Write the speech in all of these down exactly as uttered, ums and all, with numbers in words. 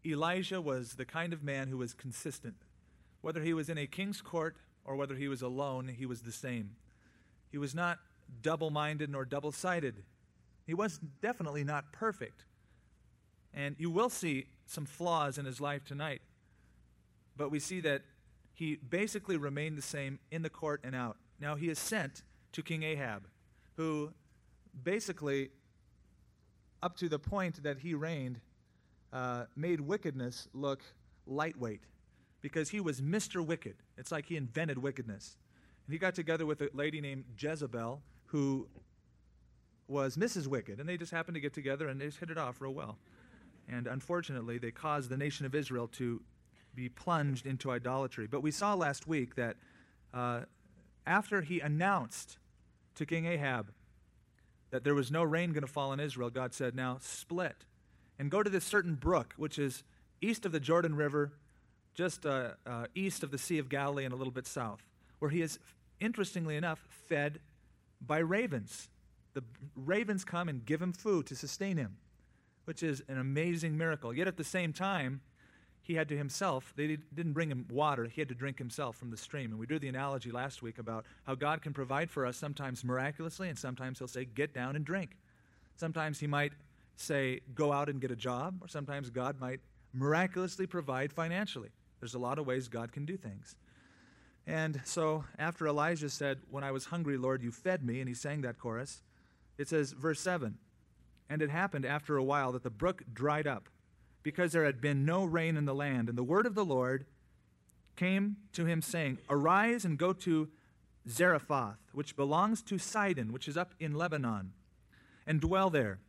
Elijah was the kind of man who was consistent. Whether he was in a king's court or whether he was alone, he was the same. He was not double-minded nor double-sided. He was definitely not perfect. And you will see some flaws in his life tonight. But we see that he basically remained the same in the court and out. Now he is sent to King Ahab, who basically, up to the point that he reigned, uh, made wickedness look lightweight, because he was Mister Wicked. It's like he invented wickedness. And he got together with a lady named Jezebel, who was Missus Wicked, and they just happened to get together and they just hit it off real well. And unfortunately, they caused the nation of Israel to be plunged into idolatry. But we saw last week that uh, after he announced to King Ahab that there was no rain going to fall on Israel, God said, now split and go to this certain brook, which is east of the Jordan River, just uh, uh, east of the Sea of Galilee and a little bit south, where he is, interestingly enough, fed by ravens. The ravens come and give him food to sustain him, which is an amazing miracle. Yet at the same time, he had to himself, they didn't bring him water, he had to drink himself from the stream. And we drew the analogy last week about how God can provide for us sometimes miraculously, and sometimes he'll say, get down and drink. Sometimes he might say, go out and get a job, or sometimes God might miraculously provide financially. There's a lot of ways God can do things. And so after Elijah said, when I was hungry, Lord, you fed me, and he sang that chorus, it says, verse seven, and it happened after a while that the brook dried up, because there had been no rain in the land. And the word of the Lord came to him, saying, arise and go to Zarephath, which belongs to Sidon, which is up in Lebanon, and dwell there.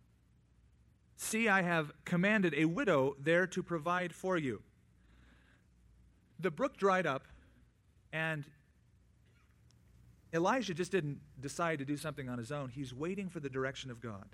See, I have commanded a widow there to provide for you. The brook dried up, and Elijah just didn't decide to do something on his own. He's waiting for the direction of God.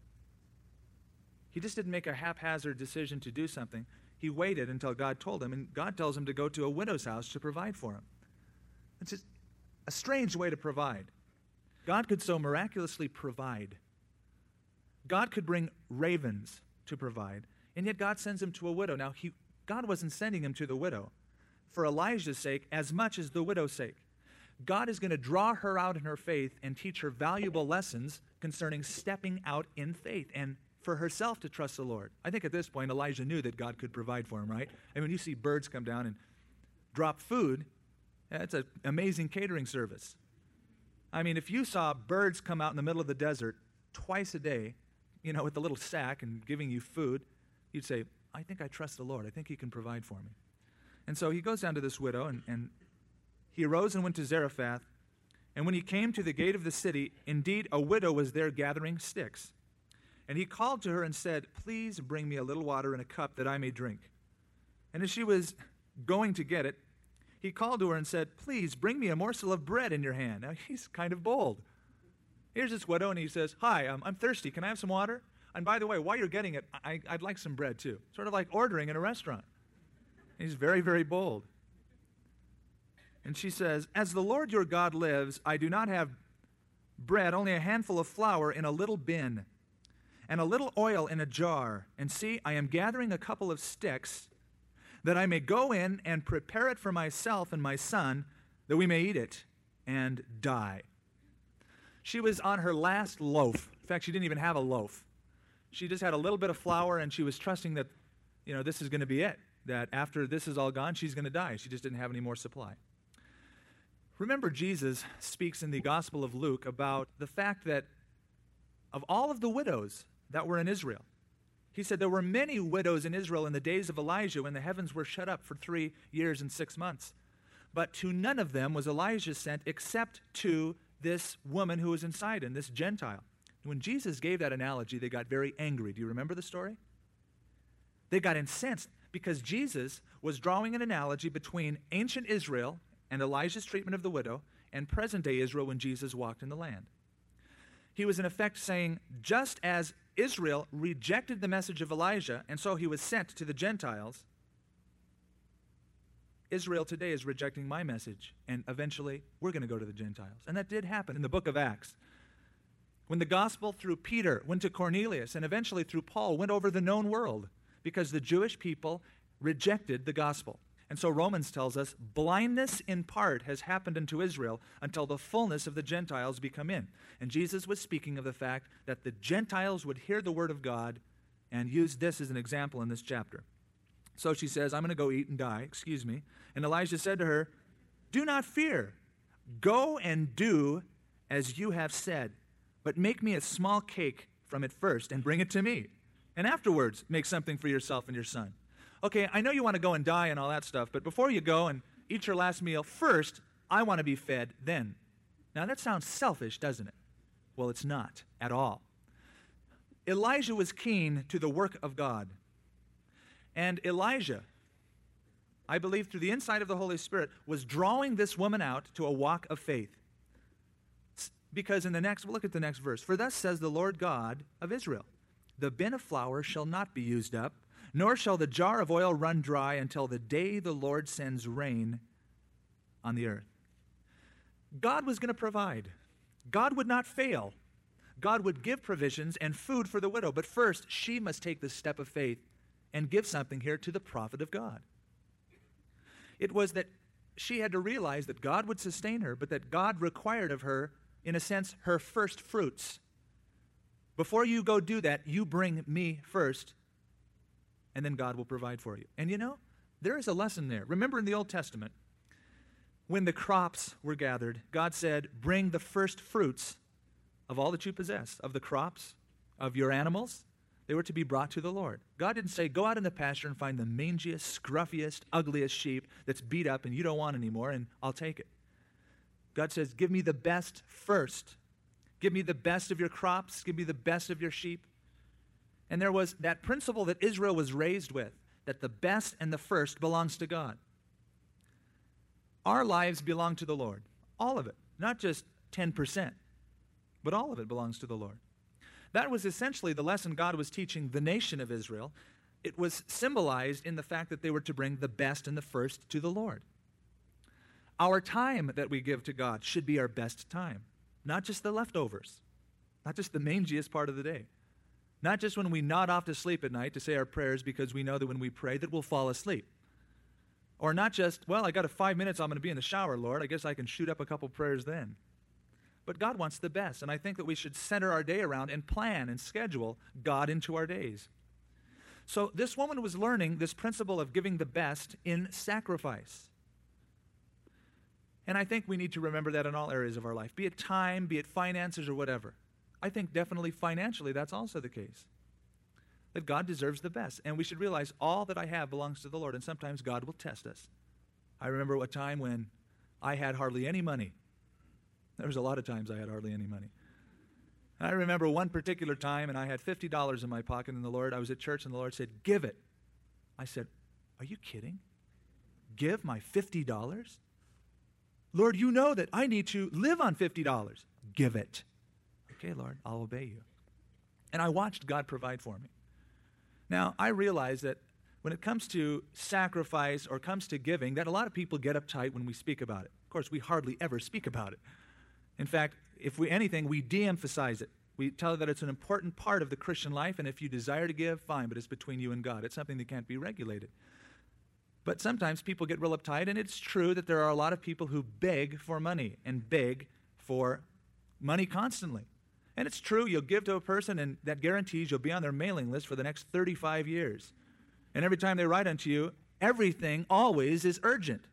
He just didn't make a haphazard decision to do something. He waited until God told him, and God tells him to go to a widow's house to provide for him. It's just a strange way to provide. God could so miraculously provide. God could bring ravens to provide, and yet God sends him to a widow. Now, he, God wasn't sending him to the widow for Elijah's sake as much as the widow's sake. God is going to draw her out in her faith and teach her valuable lessons concerning stepping out in faith and for herself to trust the Lord. I think at this point, Elijah knew that God could provide for him, right? I mean, you see birds come down and drop food, that's an amazing catering service. I mean, if you saw birds come out in the middle of the desert twice a day, you know, with a little sack and giving you food, you'd say, I think I trust the Lord. I think he can provide for me. And so he goes down to this widow, and, and he arose and went to Zarephath. And when he came to the gate of the city, indeed a widow was there gathering sticks. And he called to her and said, please bring me a little water in a cup that I may drink. And as she was going to get it, he called to her and said, please bring me a morsel of bread in your hand. Now, he's kind of bold. Here's this widow, and he says, hi, um, I'm thirsty. Can I have some water? And by the way, while you're getting it, I, I'd like some bread too. Sort of like ordering in a restaurant. He's very, very bold. And she says, as the Lord your God lives, I do not have bread, only a handful of flour in a little bin, and a little oil in a jar. And see, I am gathering a couple of sticks, that I may go in and prepare it for myself and my son, that we may eat it and die. She was on her last loaf. In fact, she didn't even have a loaf. She just had a little bit of flour, and she was trusting that, you know, this is going to be it, that after this is all gone, she's going to die. She just didn't have any more supply. Remember, Jesus speaks in the Gospel of Luke about the fact that of all of the widows that were in Israel, he said there were many widows in Israel in the days of Elijah when the heavens were shut up for three years and six months. But to none of them was Elijah sent except to this woman who was in Sidon, this Gentile. When Jesus gave that analogy, they got very angry. Do you remember the story? They got incensed because Jesus was drawing an analogy between ancient Israel and Elijah's treatment of the widow and present-day Israel when Jesus walked in the land. He was in effect saying, just as Israel rejected the message of Elijah, and so he was sent to the Gentiles, Israel today is rejecting my message, and eventually we're going to go to the Gentiles. And that did happen in the book of Acts. When the gospel through Peter went to Cornelius, and eventually through Paul went over the known world, because the Jewish people rejected the gospel. And so Romans tells us blindness in part has happened unto Israel until the fullness of the Gentiles be come in. And Jesus was speaking of the fact that the Gentiles would hear the word of God and use this as an example in this chapter. So she says, I'm going to go eat and die, excuse me. And Elijah said to her, do not fear. Go and do as you have said, but make me a small cake from it first and bring it to me. And afterwards, make something for yourself and your son. Okay, I know you want to go and die and all that stuff, but before you go and eat your last meal, first, I want to be fed then. Now, that sounds selfish, doesn't it? Well, it's not at all. Elijah was keen to the work of God. And Elijah, I believe through the insight of the Holy Spirit, was drawing this woman out to a walk of faith. Because in the next, well, look at the next verse. For thus says the Lord God of Israel, the bin of flour shall not be used up, nor shall the jar of oil run dry until the day the Lord sends rain on the earth. God was going to provide. God would not fail. God would give provisions and food for the widow. But first, she must take the step of faith and give something here to the prophet of God. It was that she had to realize that God would sustain her, but that God required of her, in a sense, her first fruits. Before you go do that, you bring me first, and then God will provide for you. And you know, there is a lesson there. Remember in the Old Testament, when the crops were gathered, God said, bring the first fruits of all that you possess, of the crops, of your animals. They were to be brought to the Lord. God didn't say, go out in the pasture and find the mangiest, scruffiest, ugliest sheep that's beat up and you don't want anymore, and I'll take it. God says, give me the best first. Give me the best of your crops. Give me the best of your sheep. And there was that principle that Israel was raised with, that the best and the first belongs to God. Our lives belong to the Lord. All of it. Not just ten percent, but all of it belongs to the Lord. That was essentially the lesson God was teaching the nation of Israel. It was symbolized in the fact that they were to bring the best and the first to the Lord. Our time that we give to God should be our best time, not just the leftovers, not just the mangiest part of the day, not just when we nod off to sleep at night to say our prayers because we know that when we pray that we'll fall asleep, or not just, well, I got a five minutes, I'm going to be in the shower, Lord, I guess I can shoot up a couple prayers then. But God wants the best, and I think that we should center our day around and plan and schedule God into our days. So this woman was learning this principle of giving the best in sacrifice. And I think we need to remember that in all areas of our life, be it time, be it finances, or whatever. I think definitely financially that's also the case, that God deserves the best. And we should realize all that I have belongs to the Lord, and sometimes God will test us. I remember a time when I had hardly any money. There was a lot of times I had hardly any money. I remember one particular time, and I had fifty dollars in my pocket, and the Lord, I was at church, and the Lord said, give it. I said, are you kidding? Give my fifty dollars? Lord, you know that I need to live on fifty dollars. Give it. Okay, Lord, I'll obey you. And I watched God provide for me. Now, I realize that when it comes to sacrifice or comes to giving, that a lot of people get uptight when we speak about it. Of course, we hardly ever speak about it. In fact, if we anything, we de-emphasize it. We tell that it's an important part of the Christian life, and if you desire to give, fine, but it's between you and God. It's something that can't be regulated. But sometimes people get real uptight, and it's true that there are a lot of people who beg for money and beg for money constantly. And it's true, you'll give to a person, and that guarantees you'll be on their mailing list for the next thirty-five years. And every time they write unto you, everything always is urgent.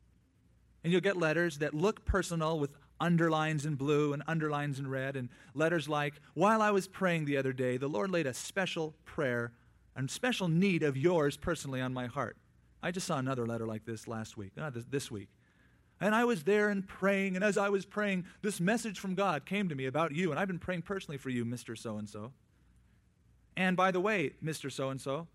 And you'll get letters that look personal with underlines in blue and underlines in red, and letters like, while I was praying the other day, the Lord laid a special prayer and special need of yours personally on my heart. I just saw another letter like this last week, not this, this week. And I was there and praying, and as I was praying, this message from God came to me about you, and I've been praying personally for you, Mister So-and-so. And by the way, Mister So-and-so,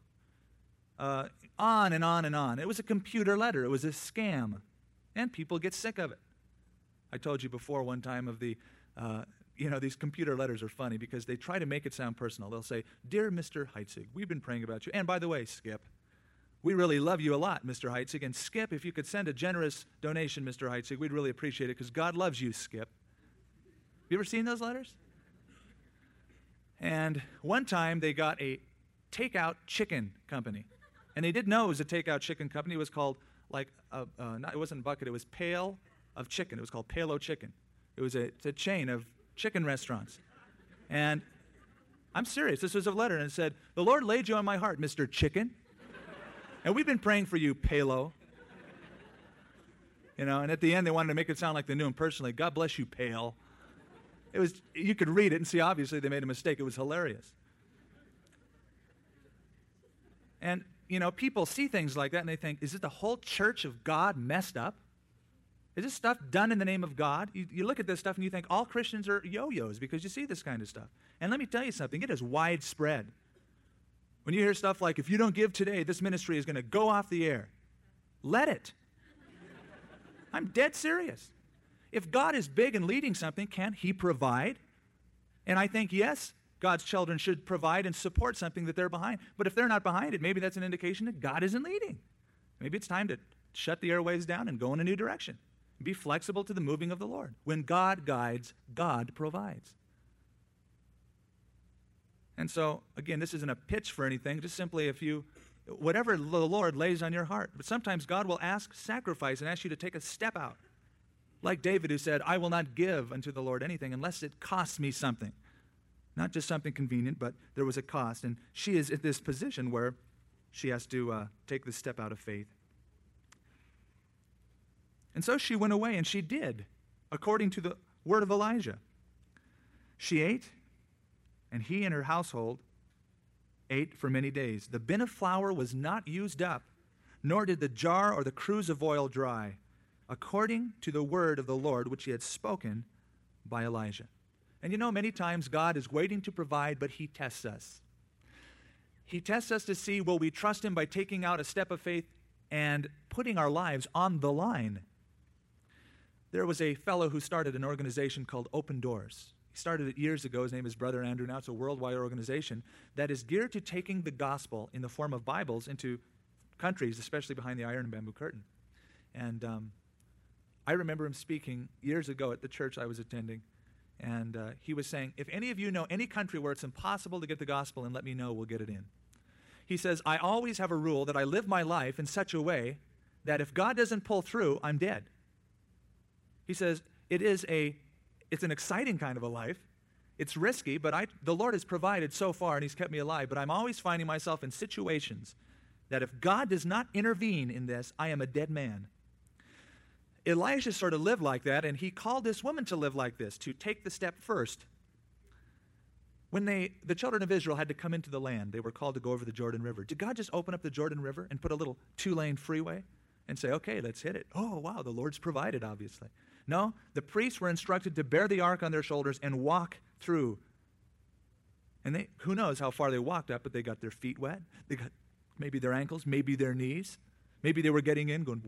uh, on and on and on. It was a computer letter. It was a scam, and people get sick of it. I told you before one time of the, uh, you know, these computer letters are funny because they try to make it sound personal. They'll say, Dear Mister Heitzig, we've been praying about you. And by the way, Skip, we really love you a lot, Mister Heitzig. And Skip, if you could send a generous donation, Mister Heitzig, we'd really appreciate it because God loves you, Skip. Have you ever seen those letters? And one time they got a takeout chicken company. And they did know it was a takeout chicken company. It was called, like, a, uh, not, it wasn't Bucket, it was Pail of Chicken. It was called Palo Chicken. It was a, it's a chain of chicken restaurants. And I'm serious. This was a letter, and it said, "The Lord laid you on my heart, Mister Chicken. And we've been praying for you, Palo." You know, and at the end, they wanted to make it sound like they knew him personally. "God bless you, Pale." It was, you could read it and see, obviously, they made a mistake. It was hilarious. And, you know, people see things like that, and they think, is it the whole church of God messed up? Is this stuff done in the name of God? You, you look at this stuff, and you think all Christians are yo-yos because you see this kind of stuff. And let me tell you something. It is widespread. When you hear stuff like, if you don't give today, this ministry is going to go off the air. Let it. I'm dead serious. If God is big and leading something, can't he provide? And I think, yes, God's children should provide and support something that they're behind. But if they're not behind it, maybe that's an indication that God isn't leading. Maybe it's time to shut the airways down and go in a new direction. Be flexible to the moving of the Lord. When God guides, God provides. And so, again, this isn't a pitch for anything, just simply if you, whatever the Lord lays on your heart. But sometimes God will ask sacrifice and ask you to take a step out. Like David, who said, "I will not give unto the Lord anything unless it costs me something." Not just something convenient, but there was a cost. And she is at this position where she has to uh, take this step out of faith. And so she went away, and she did, according to the word of Elijah. She ate, and he and her household ate for many days. The bin of flour was not used up, nor did the jar or the cruse of oil dry, according to the word of the Lord which he had spoken by Elijah. And you know, many times God is waiting to provide, but he tests us. He tests us to see, will we trust him by taking out a step of faith and putting our lives on the line? There was a fellow who started an organization called Open Doors. He started it years ago. His name is Brother Andrew. Now it's a worldwide organization that is geared to taking the gospel in the form of Bibles into countries, especially behind the iron and bamboo curtain. And um, I remember him speaking years ago at the church I was attending, and uh, he was saying, if any of you know any country where it's impossible to get the gospel in, let me know, we'll get it in. He says, I always have a rule that I live my life in such a way that if God doesn't pull through, I'm dead. He says, it is a, it's an exciting kind of a life. It's risky, but I, the Lord has provided so far, and he's kept me alive, but I'm always finding myself in situations that if God does not intervene in this, I am a dead man. Elijah sort of lived like that, and he called this woman to live like this, to take the step first. When they, the children of Israel had to come into the land, they were called to go over the Jordan River. Did God just open up the Jordan River and put a little two-lane freeway and say, okay, let's hit it? Oh, wow, the Lord's provided, obviously. No, the priests were instructed to bear the ark on their shoulders and walk through. And they, who knows how far they walked up, but they got their feet wet. They got maybe their ankles, maybe their knees. Maybe they were getting in, going...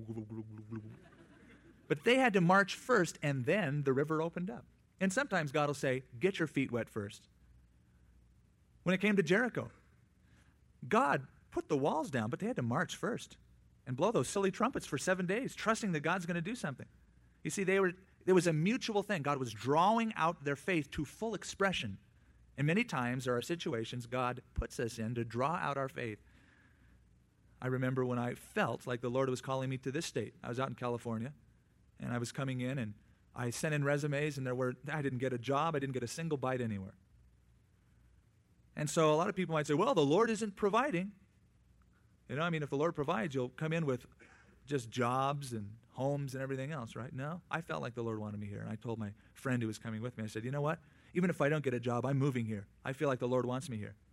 But they had to march first, and then the river opened up. And sometimes God will say, get your feet wet first. When it came to Jericho, God put the walls down, but they had to march first and blow those silly trumpets for seven days, trusting that God's going to do something. You see, they were, there was a mutual thing. God was drawing out their faith to full expression. And many times there are situations God puts us in to draw out our faith. I remember when I felt like the Lord was calling me to this state. I was out in California, and I was coming in, and I sent in resumes, and there were I didn't get a job. I didn't get a single bite anywhere. And so a lot of people might say, well, the Lord isn't providing. You know, I mean, if the Lord provides, you'll come in with just jobs and homes and everything else, right? No, I felt like the Lord wanted me here. And I told my friend who was coming with me, I said, you know what? Even if I don't get a job, I'm moving here. I feel like the Lord wants me here.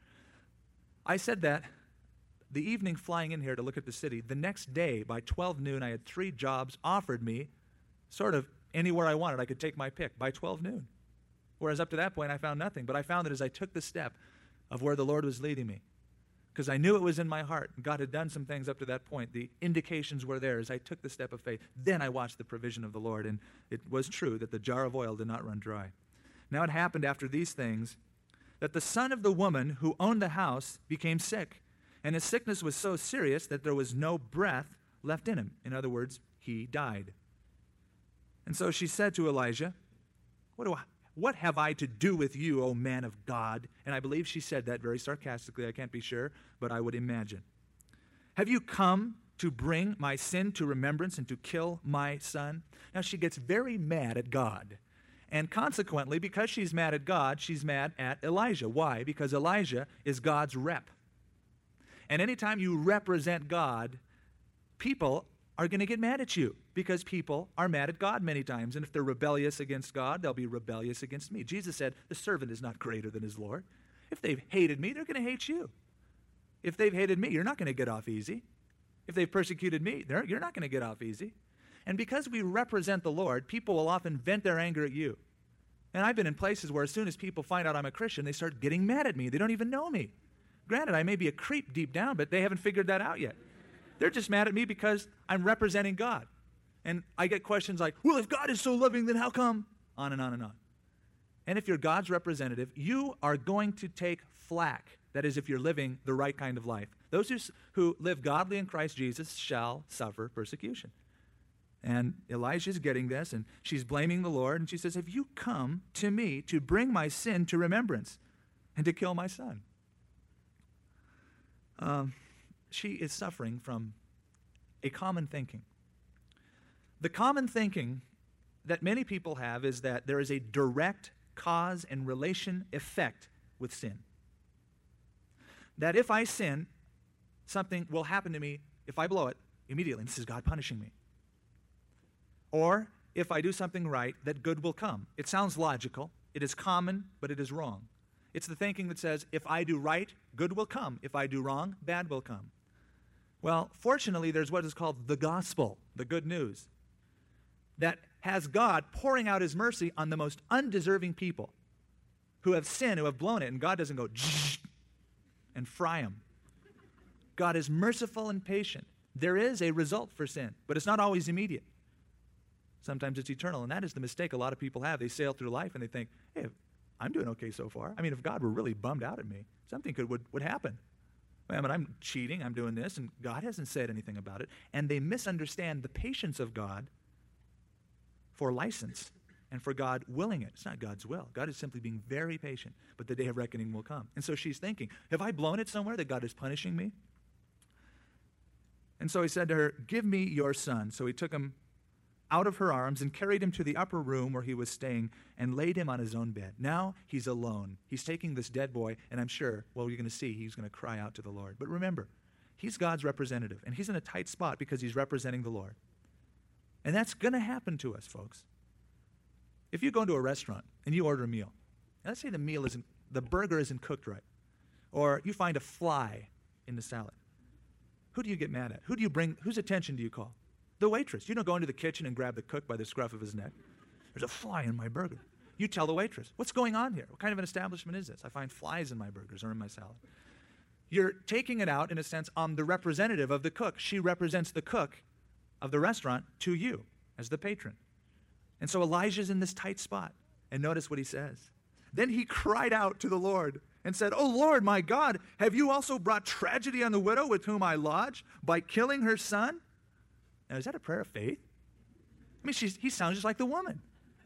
I said that the evening flying in here to look at the city. The next day, by twelve noon, I had three jobs offered me, sort of anywhere I wanted. I could take my pick by twelve noon. Whereas up to that point, I found nothing. But I found that as I took the step of where the Lord was leading me, because I knew it was in my heart, and God had done some things up to that point, the indications were there. As I took the step of faith, then I watched the provision of the Lord, and it was true that the jar of oil did not run dry. Now it happened after these things that the son of the woman who owned the house became sick, and his sickness was so serious that there was no breath left in him. In other words, he died. And so she said to Elijah, what do I... What have I to do with you, O man of God? And I believe she said that very sarcastically. I can't be sure, but I would imagine. Have you come to bring my sin to remembrance and to kill my son? Now she gets very mad at God. And consequently, because she's mad at God, she's mad at Elijah. Why? Because Elijah is God's rep. And anytime you represent God, people are going to get mad at you because people are mad at God many times. And if they're rebellious against God, they'll be rebellious against me. Jesus said, the servant is not greater than his Lord. If they've hated me, they're going to hate you. If they've hated me, you're not going to get off easy. If they've persecuted me, you're not going to get off easy. And because we represent the Lord, people will often vent their anger at you. And I've been in places where as soon as people find out I'm a Christian, they start getting mad at me. They don't even know me. Granted, I may be a creep deep down, but they haven't figured that out yet. They're just mad at me because I'm representing God. And I get questions like, well, if God is so loving, then how come? On and on and on. And if you're God's representative, you are going to take flack. That is, if you're living the right kind of life. Those who, who live godly in Christ Jesus shall suffer persecution. And Elijah's getting this, and she's blaming the Lord, and she says, have you come to me to bring my sin to remembrance and to kill my son? Um, she is suffering from a common thinking. The common thinking that many people have is that there is a direct cause and relation effect with sin. That if I sin, something will happen to me if I blow it immediately. And this is God punishing me. Or if I do something right, that good will come. It sounds logical. It is common, but it is wrong. It's the thinking that says, if I do right, good will come. If I do wrong, bad will come. Well, fortunately, there's what is called the gospel, the good news, that has God pouring out his mercy on the most undeserving people who have sinned, who have blown it, and God doesn't go and fry them. God is merciful and patient. There is a result for sin, but it's not always immediate. Sometimes it's eternal, and that is the mistake a lot of people have. They sail through life and they think, hey, I'm doing okay so far. I mean, if God were really bummed out at me, something could would, would happen. I mean, I'm cheating, I'm doing this, and God hasn't said anything about it. And they misunderstand the patience of God for license and for God willing it. It's not God's will. God is simply being very patient, but the day of reckoning will come. And so she's thinking, have I blown it somewhere that God is punishing me? And so he said to her, give me your son. So he took him out of her arms and carried him to the upper room where he was staying and laid him on his own bed. Now he's alone. He's taking this dead boy, and I'm sure, well, you're going to see, he's going to cry out to the Lord. But remember, he's God's representative, and he's in a tight spot because he's representing the Lord. And that's going to happen to us, folks. If you go into a restaurant and you order a meal, and let's say the meal isn't, the burger isn't cooked right, or you find a fly in the salad, who do you get mad at? Who do you bring, whose attention do you call? The waitress. You don't go into the kitchen and grab the cook by the scruff of his neck. There's a fly in my burger. You tell the waitress, what's going on here? What kind of an establishment is this? I find flies in my burgers or in my salad. You're taking it out, in a sense, on the representative of the cook. She represents the cook of the restaurant to you as the patron. And so Elijah's in this tight spot. And notice what he says. Then he cried out to the Lord and said, oh Lord, my God, have you also brought tragedy on the widow with whom I lodge by killing her son? Now, is that a prayer of faith? I mean, she's, he sounds just like the woman.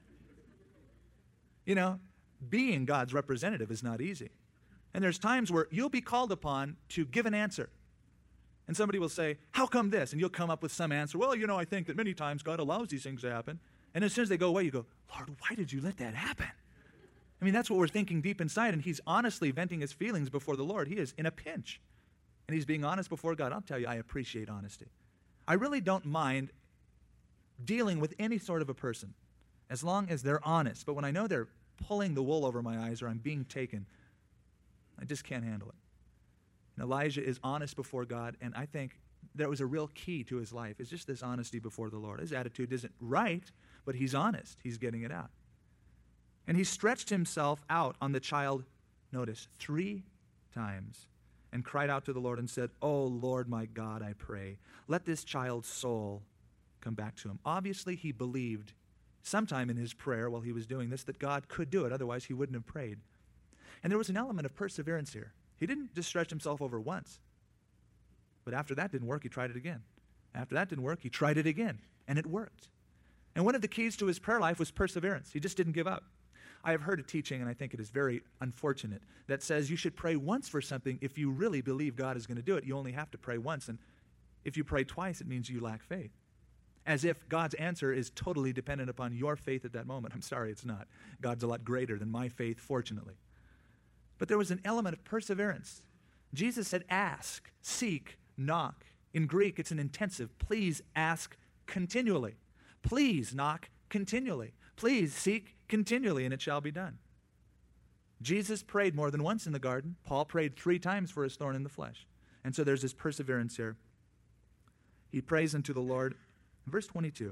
You know, being God's representative is not easy. And there's times where you'll be called upon to give an answer. And somebody will say, how come this? And you'll come up with some answer. Well, you know, I think that many times God allows these things to happen. And as soon as they go away, you go, Lord, why did you let that happen? I mean, that's what we're thinking deep inside. And he's honestly venting his feelings before the Lord. He is in a pinch. And he's being honest before God. I'll tell you, I appreciate honesty. I really don't mind dealing with any sort of a person as long as they're honest. But when I know they're pulling the wool over my eyes or I'm being taken, I just can't handle it. And Elijah is honest before God, and I think that was a real key to his life. It's just this honesty before the Lord. His attitude isn't right, but he's honest. He's getting it out. And he stretched himself out on the child, notice, three times, and cried out to the Lord and said, oh, Lord, my God, I pray, let this child's soul come back to him. Obviously, he believed sometime in his prayer while he was doing this that God could do it. Otherwise, he wouldn't have prayed. And there was an element of perseverance here. He didn't just stretch himself over once. But after that didn't work, he tried it again. After that didn't work, he tried it again. And it worked. And one of the keys to his prayer life was perseverance. He just didn't give up. I have heard a teaching, and I think it is very unfortunate, that says you should pray once for something if you really believe God is going to do it. You only have to pray once. And If you pray twice, it means you lack faith. As if God's answer is totally dependent upon your faith at that moment. I'm sorry, it's not. God's a lot greater than my faith, fortunately. But there was an element of perseverance. Jesus said, ask, seek, knock. In Greek, it's an intensive. Please ask continually. Please knock continually. Please seek continually, and it shall be done. Jesus prayed more than once in the garden. Paul prayed three times for his thorn in the flesh. And so there's this perseverance here. He prays unto the Lord. Verse twenty-two.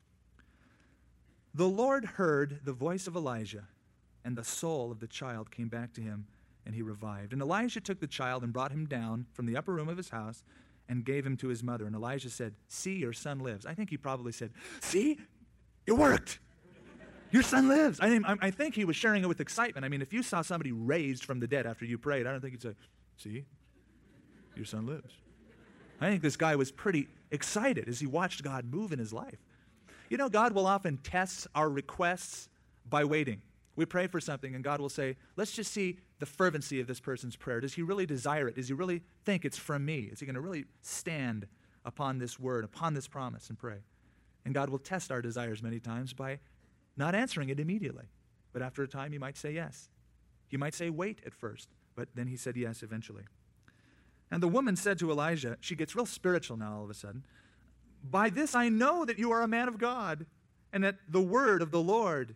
The Lord heard the voice of Elijah, and the soul of the child came back to him, and he revived. And Elijah took the child and brought him down from the upper room of his house and gave him to his mother. And Elijah said, see, your son lives. I think he probably said, see, it worked. Your son lives. I, mean, I think he was sharing it with excitement. I mean, if you saw somebody raised from the dead after you prayed, I don't think you'd say, see, your son lives. I think this guy was pretty excited as he watched God move in his life. You know, God will often test our requests by waiting. We pray for something, and God will say, let's just see the fervency of this person's prayer. Does he really desire it? Does he really think it's from me? Is he going to really stand upon this word, upon this promise, and pray? And God will test our desires many times by not answering it immediately. But after a time, he might say yes. He might say wait at first, but then he said yes eventually. And the woman said to Elijah, she gets real spiritual now all of a sudden, by this I know that you are a man of God, and that the word of the Lord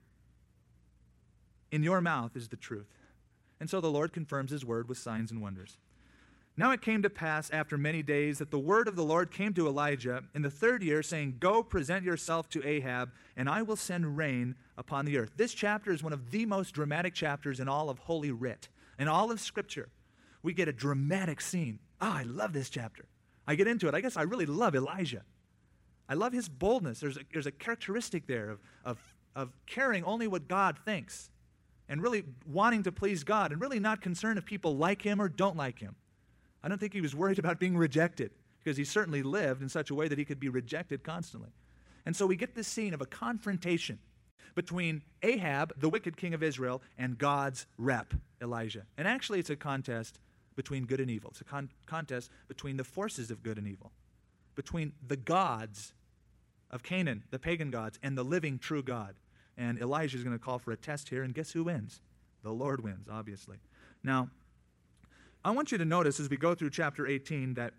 in your mouth is the truth. And so the Lord confirms his word with signs and wonders. Now it came to pass after many days that the word of the Lord came to Elijah in the third year, saying, go present yourself to Ahab, and I will send rain upon the earth. This chapter is one of the most dramatic chapters in all of Holy Writ, in all of Scripture. We get a dramatic scene. Ah, oh, I love this chapter. I get into it. I guess I really love Elijah. I love his boldness. There's a, there's a characteristic there of, of, of caring only what God thinks and really wanting to please God and really not concerned if people like him or don't like him. I don't think he was worried about being rejected because he certainly lived in such a way that he could be rejected constantly. And so we get this scene of a confrontation between Ahab, the wicked king of Israel, and God's rep, Elijah. And actually it's a contest between good and evil. It's a con- contest between the forces of good and evil, between the gods of Canaan, the pagan gods, and the living true God. And Elijah is going to call for a test here, and guess who wins? The Lord wins, obviously. Now, I want you to notice as we go through chapter eighteen that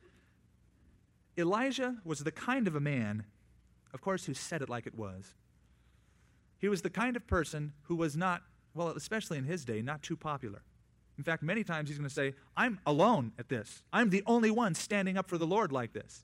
Elijah was the kind of a man, of course, who said it like it was. He was the kind of person who was not, well, especially in his day, not too popular. In fact, many times he's going to say, I'm alone at this. I'm the only one standing up for the Lord like this.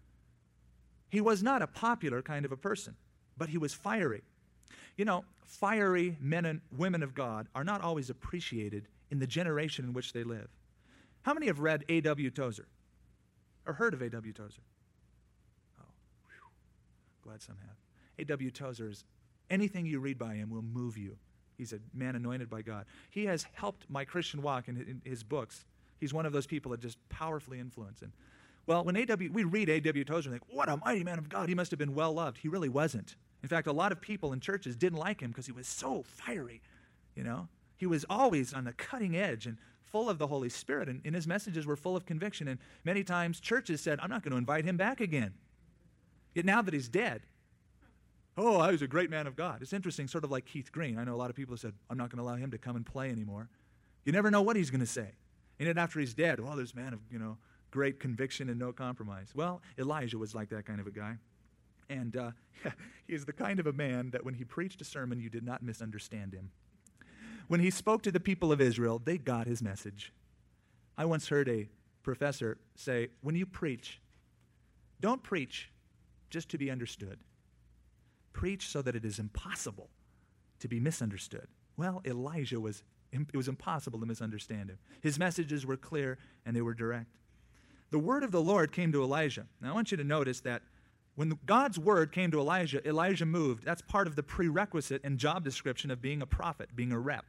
He was not a popular kind of a person, but he was fiery. You know, fiery men and women of God are not always appreciated in the generation in which they live. How many have read A W Tozer or heard of A W Tozer? Oh, whew. Glad some have. A W Tozer is, anything you read by him will move you. He's a man anointed by God. He has helped my Christian walk in his, in his books. He's one of those people that just powerfully influence. And well, when A W we read A W Tozer and think, what a mighty man of God. He must have been well loved. He really wasn't. In fact, a lot of people in churches didn't like him because he was so fiery, you know. He was always on the cutting edge and full of the Holy Spirit, and, and his messages were full of conviction. And many times churches said, I'm not going to invite him back again. Yet now that he's dead, oh, I was a great man of God. It's interesting, sort of like Keith Green. I know a lot of people have said, I'm not going to allow him to come and play anymore. You never know what he's going to say. And then after he's dead, well, there's a man of, you know, great conviction and no compromise. Well, Elijah was like that kind of a guy. And uh, he is the kind of a man that when he preached a sermon, you did not misunderstand him. When he spoke to the people of Israel, they got his message. I once heard a professor say, when you preach, don't preach just to be understood. Preach so that it is impossible to be misunderstood. Well, Elijah was, it was impossible to misunderstand him. His messages were clear and they were direct. The word of the Lord came to Elijah. Now I want you to notice that when God's word came to Elijah, Elijah moved. That's part of the prerequisite and job description of being a prophet, being a rep.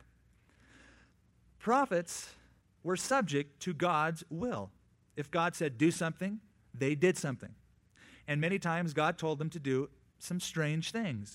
Prophets were subject to God's will. If God said do something, they did something. And many times God told them to do some strange things.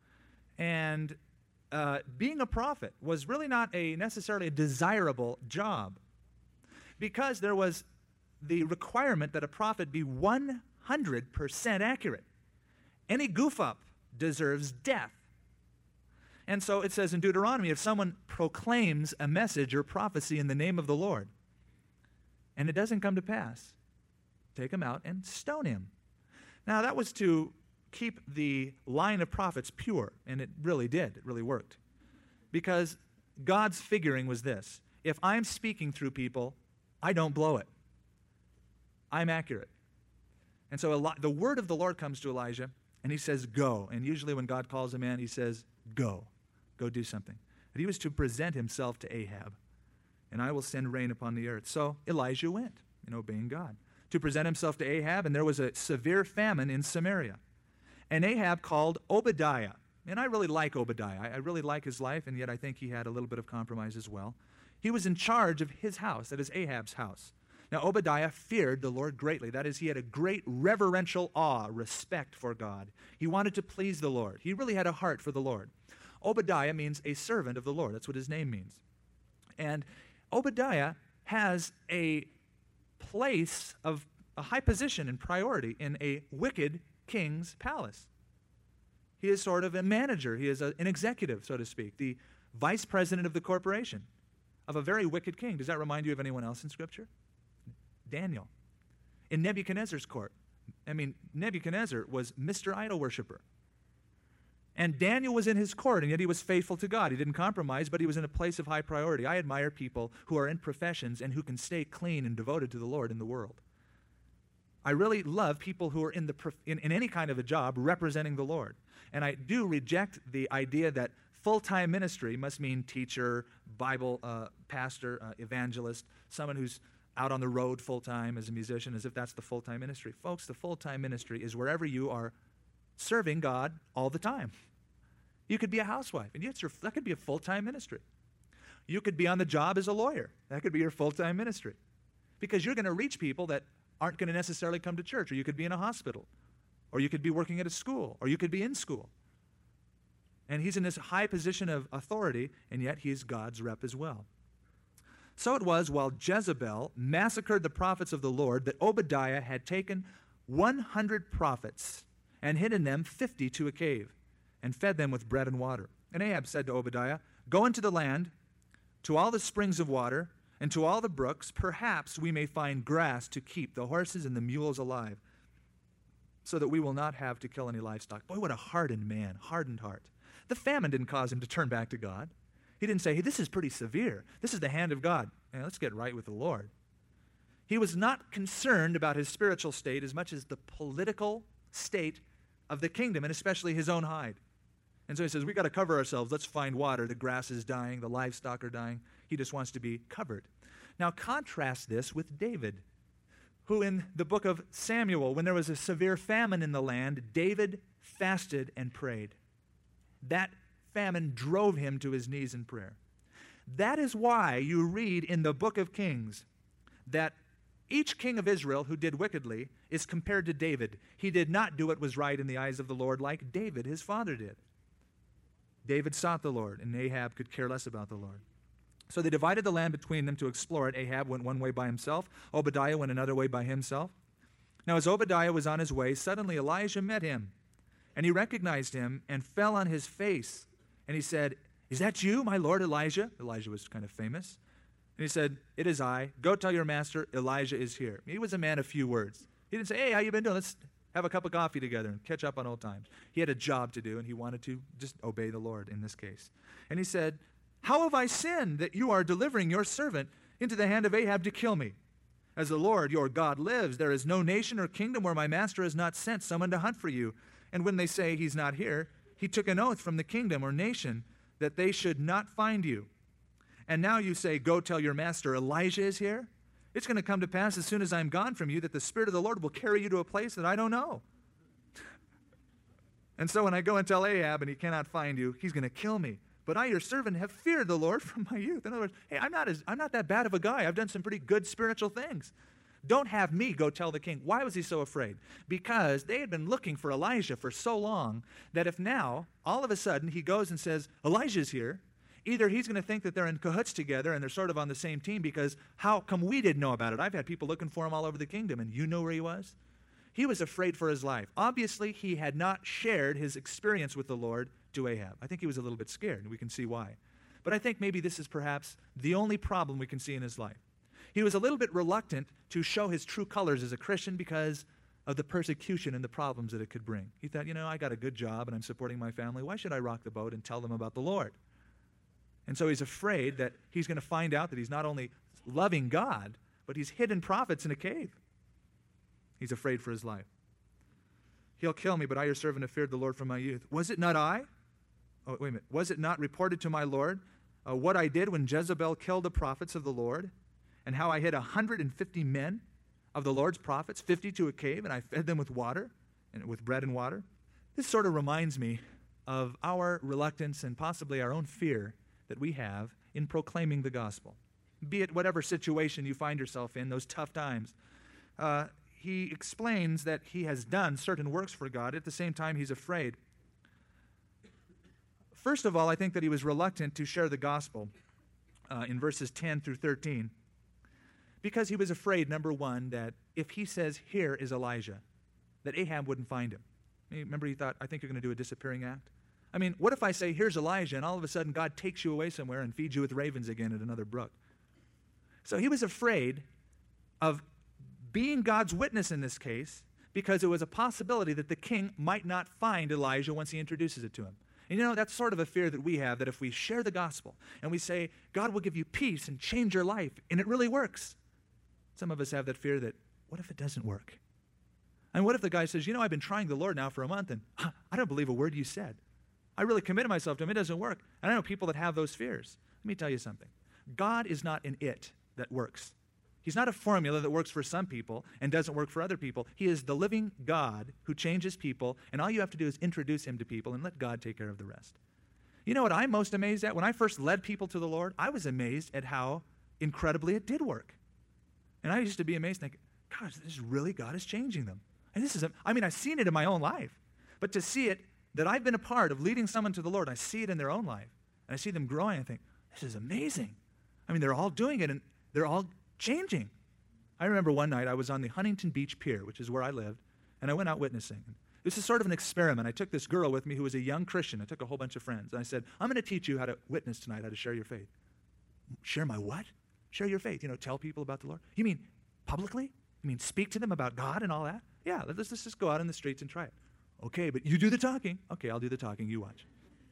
And uh, being a prophet was really not a necessarily a desirable job because there was the requirement that a prophet be one hundred percent accurate. Any goof-up deserves death. And so it says in Deuteronomy, if someone proclaims a message or prophecy in the name of the Lord, and it doesn't come to pass, take him out and stone him. Now, that was to keep the line of prophets pure, and it really did. It really worked. Because God's figuring was this: if I'm speaking through people, I don't blow it. I'm accurate. And so Eli- the word of the Lord comes to Elijah, and he says, go. And usually when God calls a man, he says, go. Go do something. And he was to present himself to Ahab. And I will send rain upon the earth. So Elijah went in obeying God to present himself to Ahab, and there was a severe famine in Samaria. And Ahab called Obadiah. And I really like Obadiah. I, I really like his life, and yet I think he had a little bit of compromise as well. He was in charge of his house, that is Ahab's house. Now, Obadiah feared the Lord greatly. That is, he had a great reverential awe, respect for God. He wanted to please the Lord. He really had a heart for the Lord. Obadiah means a servant of the Lord. That's what his name means. And Obadiah has a place of a high position and priority in a wicked king's palace. He is sort of a manager. He is a, an executive, so to speak, the vice president of the corporation of a very wicked king. Does that remind you of anyone else in Scripture? Daniel. In Nebuchadnezzar's court. I mean, Nebuchadnezzar was Mister Idol worshiper. And Daniel was in his court, and yet he was faithful to God. He didn't compromise, but he was in a place of high priority. I admire people who are in professions and who can stay clean and devoted to the Lord in the world. I really love people who are in, the in, in any kind of a job representing the Lord. And I do reject the idea that full-time ministry must mean teacher, Bible uh, pastor, uh, evangelist, someone who's out on the road full-time as a musician, as if that's the full-time ministry. Folks, the full-time ministry is wherever you are serving God all the time. You could be a housewife, and yes, that could be a full-time ministry. You could be on the job as a lawyer. That could be your full-time ministry. Because you're going to reach people that aren't going to necessarily come to church, or you could be in a hospital, or you could be working at a school, or you could be in school. And he's in this high position of authority, and yet he's God's rep as well. So it was while Jezebel massacred the prophets of the Lord that Obadiah had taken one hundred prophets and hidden them fifty to a cave and fed them with bread and water. And Ahab said to Obadiah, go into the land, to all the springs of water, and to all the brooks. Perhaps we may find grass to keep the horses and the mules alive, so that we will not have to kill any livestock. Boy, what a hardened man, hardened heart. The famine didn't cause him to turn back to God. He didn't say, hey, this is pretty severe. This is the hand of God. Hey, let's get right with the Lord. He was not concerned about his spiritual state as much as the political state of the kingdom, and especially his own hide. And so he says, we've got to cover ourselves. Let's find water. The grass is dying. The livestock are dying. He just wants to be covered. Now contrast this with David, who in the book of Samuel, when there was a severe famine in the land, David fasted and prayed. That famine drove him to his knees in prayer. That is why you read in the book of Kings that each king of Israel who did wickedly is compared to David. He did not do what was right in the eyes of the Lord like David, his father, did. David sought the Lord, and Ahab could care less about the Lord. So they divided the land between them to explore it. Ahab went one way by himself. Obadiah went another way by himself. Now as Obadiah was on his way, suddenly Elijah met him, and he recognized him and fell on his face. And he said, is that you, my lord Elijah? Elijah was kind of famous. And he said, it is I. Go tell your master, Elijah is here. He was a man of few words. He didn't say, hey, how you been doing? Let's have a cup of coffee together and catch up on old times. He had a job to do, and he wanted to just obey the Lord in this case. And he said, how have I sinned that you are delivering your servant into the hand of Ahab to kill me? As the Lord your God lives, there is no nation or kingdom where my master has not sent someone to hunt for you. And when they say he's not here, he took an oath from the kingdom or nation that they should not find you. And now you say, go tell your master, Elijah is here? It's going to come to pass as soon as I'm gone from you that the Spirit of the Lord will carry you to a place that I don't know. And so when I go and tell Ahab and he cannot find you, he's going to kill me. But I, your servant, have feared the Lord from my youth. In other words, hey, I'm not, as, I'm not that bad of a guy. I've done some pretty good spiritual things. Don't have me go tell the king. Why was he so afraid? Because they had been looking for Elijah for so long that if now, all of a sudden, he goes and says, Elijah's here, either he's going to think that they're in cahoots together and they're sort of on the same team, because how come we didn't know about it? I've had people looking for him all over the kingdom, and you know where he was? He was afraid for his life. Obviously, he had not shared his experience with the Lord to Ahab. I think he was a little bit scared, and we can see why. But I think maybe this is perhaps the only problem we can see in his life. He was a little bit reluctant to show his true colors as a Christian because of the persecution and the problems that it could bring. He thought, you know, I got a good job and I'm supporting my family. Why should I rock the boat and tell them about the Lord? And so he's afraid that he's going to find out that he's not only loving God, but he's hidden prophets in a cave. He's afraid for his life. He'll kill me, but I, your servant, have feared the Lord from my youth. Was it not I? Oh, wait a minute. Was it not reported to my Lord uh, what I did when Jezebel killed the prophets of the Lord, and how I hid one hundred fifty men of the Lord's prophets, fifty to a cave, and I fed them with water, and with bread and water? This sort of reminds me of our reluctance and possibly our own fear that we have in proclaiming the gospel. Be it whatever situation you find yourself in, those tough times. Uh, he explains that he has done certain works for God. At the same time, he's afraid. First of all, I think that he was reluctant to share the gospel uh, in verses ten through thirteen. Because he was afraid, number one, that if he says, here is Elijah, that Ahab wouldn't find him. Remember, he thought, I think you're going to do a disappearing act? I mean, what if I say, here's Elijah, and all of a sudden God takes you away somewhere and feeds you with ravens again at another brook? So he was afraid of being God's witness in this case, because it was a possibility that the king might not find Elijah once he introduces it to him. And you know, that's sort of a fear that we have, that if we share the gospel and we say, God will give you peace and change your life, and it really works. Some of us have that fear that, what if it doesn't work? And what if the guy says, you know, I've been trying the Lord now for a month, and huh, I don't believe a word you said. I really committed myself to him. It doesn't work. And I know people that have those fears. Let me tell you something. God is not an it that works. He's not a formula that works for some people and doesn't work for other people. He is the living God who changes people, and all you have to do is introduce him to people and let God take care of the rest. You know what I'm most amazed at? When I first led people to the Lord, I was amazed at how incredibly it did work. And I used to be amazed, thinking, gosh, this is really, God is changing them. And this is, a, I mean, I've seen it in my own life. But to see it, that I've been a part of leading someone to the Lord, I see it in their own life. And I see them growing, I think, this is amazing. I mean, they're all doing it, and they're all changing. I remember one night I was on the Huntington Beach Pier, which is where I lived, and I went out witnessing. This is sort of an experiment. I took this girl with me who was a young Christian. I took a whole bunch of friends, and I said, I'm going to teach you how to witness tonight, how to share your faith. Share my what? Share your faith. You know, tell people about the Lord. You mean publicly? You mean speak to them about God and all that? Yeah, let's, let's just go out in the streets and try it. Okay, but you do the talking. Okay, I'll do the talking. You watch.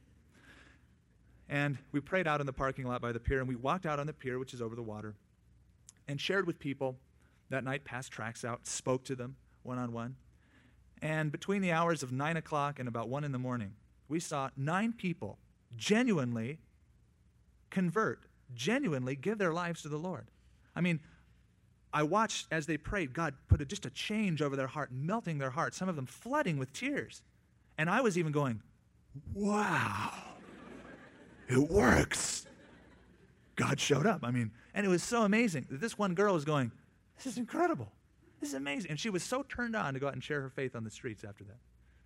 And we prayed out in the parking lot by the pier, and we walked out on the pier, which is over the water, and shared with people that night, passed tracts out, spoke to them one-on-one. And between the hours of nine o'clock and about one in the morning, we saw nine people genuinely convert, genuinely give their lives to the Lord. I mean, I watched as they prayed, God put a, just a change over their heart, melting their heart, some of them flooding with tears. And I was even going, wow, it works. God showed up. I mean, and it was so amazing that this one girl was going, this is incredible. This is amazing. And she was so turned on to go out and share her faith on the streets after that.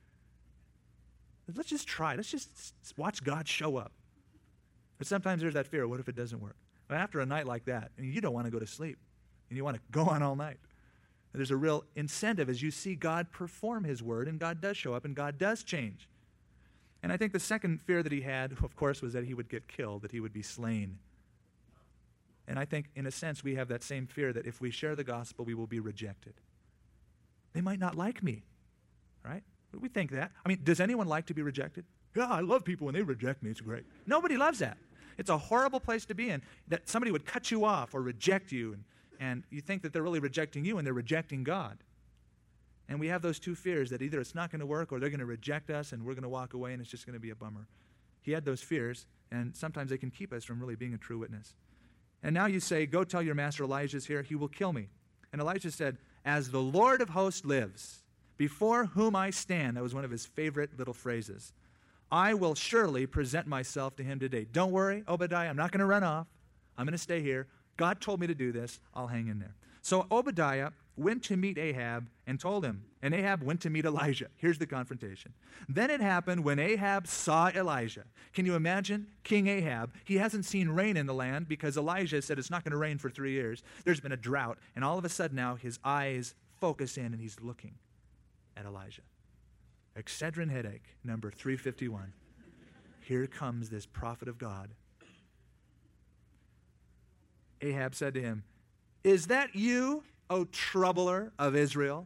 Let's just try. Let's just watch God show up. But sometimes there's that fear, what if it doesn't work? But after a night like that, and you don't want to go to sleep, and you want to go on all night. And there's a real incentive as you see God perform his word, and God does show up, and God does change. And I think the second fear that he had, of course, was that he would get killed, that he would be slain. And I think, in a sense, we have that same fear that if we share the gospel, we will be rejected. They might not like me, right? We think that. I mean, does anyone like to be rejected? Yeah, I love people when they reject me. It's great. Nobody loves that. It's a horrible place to be in, that somebody would cut you off or reject you, and, and you think that they're really rejecting you, and they're rejecting God. And we have those two fears, that either it's not going to work or they're going to reject us and we're going to walk away and it's just going to be a bummer. He had those fears, and sometimes they can keep us from really being a true witness. And now you say, go tell your master Elijah's here, he will kill me. And Elijah said, as the Lord of hosts lives, before whom I stand, that was one of his favorite little phrases, I will surely present myself to him today. Don't worry, Obadiah, I'm not going to run off. I'm going to stay here. God told me to do this. I'll hang in there. So Obadiah went to meet Ahab and told him, and Ahab went to meet Elijah. Here's the confrontation. Then it happened when Ahab saw Elijah. Can you imagine King Ahab? He hasn't seen rain in the land because Elijah said it's not going to rain for three years. There's been a drought, and all of a sudden now his eyes focus in and he's looking at Elijah. Excedrin headache, number three fifty-one. Here comes this prophet of God. Ahab said to him, "Is that you, O troubler of Israel?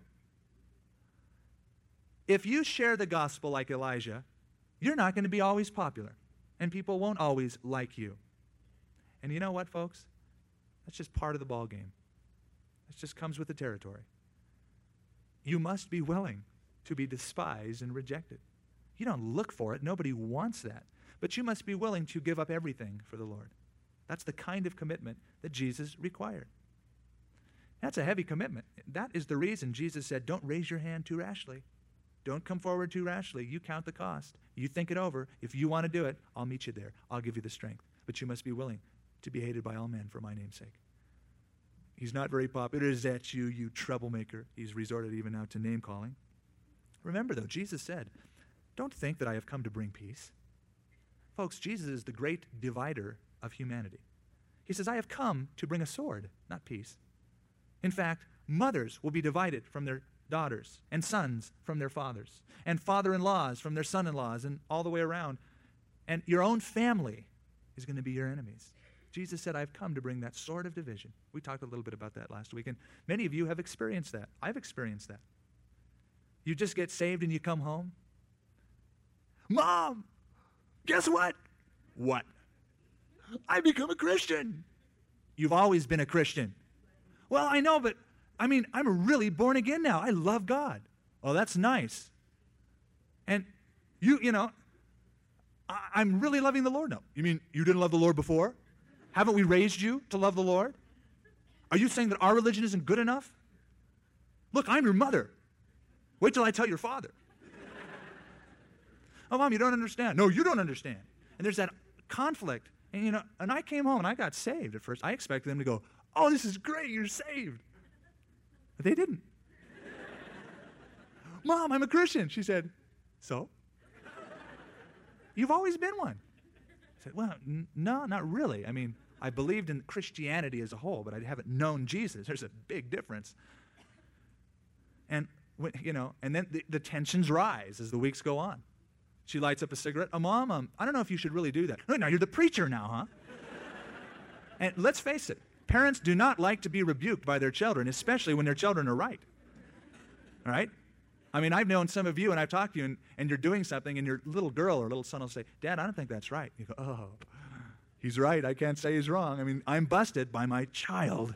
If you share the gospel like Elijah, you're not going to be always popular, and people won't always like you." And you know what, folks? That's just part of the ball game. That just comes with the territory. You must be willing to be despised and rejected. You don't look for it. Nobody wants that. But you must be willing to give up everything for the Lord. That's the kind of commitment that Jesus required. That's a heavy commitment. That is the reason Jesus said, don't raise your hand too rashly. Don't come forward too rashly. You count the cost. You think it over. If you want to do it, I'll meet you there. I'll give you the strength. But you must be willing to be hated by all men for my name's sake. He's not very popular. Is that you, you troublemaker? He's resorted even now to name calling. Remember, though, Jesus said, don't think that I have come to bring peace. Folks, Jesus is the great divider of humanity. He says, I have come to bring a sword, not peace. In fact, mothers will be divided from their daughters, and sons from their fathers, and father-in-laws from their son-in-laws, and all the way around. And your own family is going to be your enemies. Jesus said, I've come to bring that sword of division. We talked a little bit about that last week, and many of you have experienced that. I've experienced that. You just get saved and you come home. Mom, guess what? What? I become a Christian. You've always been a Christian. Well, I know, but I mean, I'm really born again now. I love God. Oh, that's nice. And you, you know, I, I'm really loving the Lord now. You mean you didn't love the Lord before? Haven't we raised you to love the Lord? Are you saying that our religion isn't good enough? Look, I'm your mother. Wait till I tell your father. Oh, Mom, you don't understand. No, you don't understand. And there's that conflict. And, you know, and I came home and I got saved at first. I expected them to go, oh, this is great, you're saved. But they didn't. Mom, I'm a Christian. She said, so? You've always been one. I said, well, n- no, not really. I mean, I believed in Christianity as a whole, but I haven't known Jesus. There's a big difference. And, you know, and then the, the tensions rise as the weeks go on. She lights up a cigarette. Oh, Mom, um, I don't know if you should really do that. No, no, you're the preacher now, huh? And let's face it, parents do not like to be rebuked by their children, especially when their children are right. All right? I mean, I've known some of you, and I've talked to you, and, and you're doing something, and your little girl or little son will say, Dad, I don't think that's right. You go, oh, he's right. I can't say he's wrong. I mean, I'm busted by my child.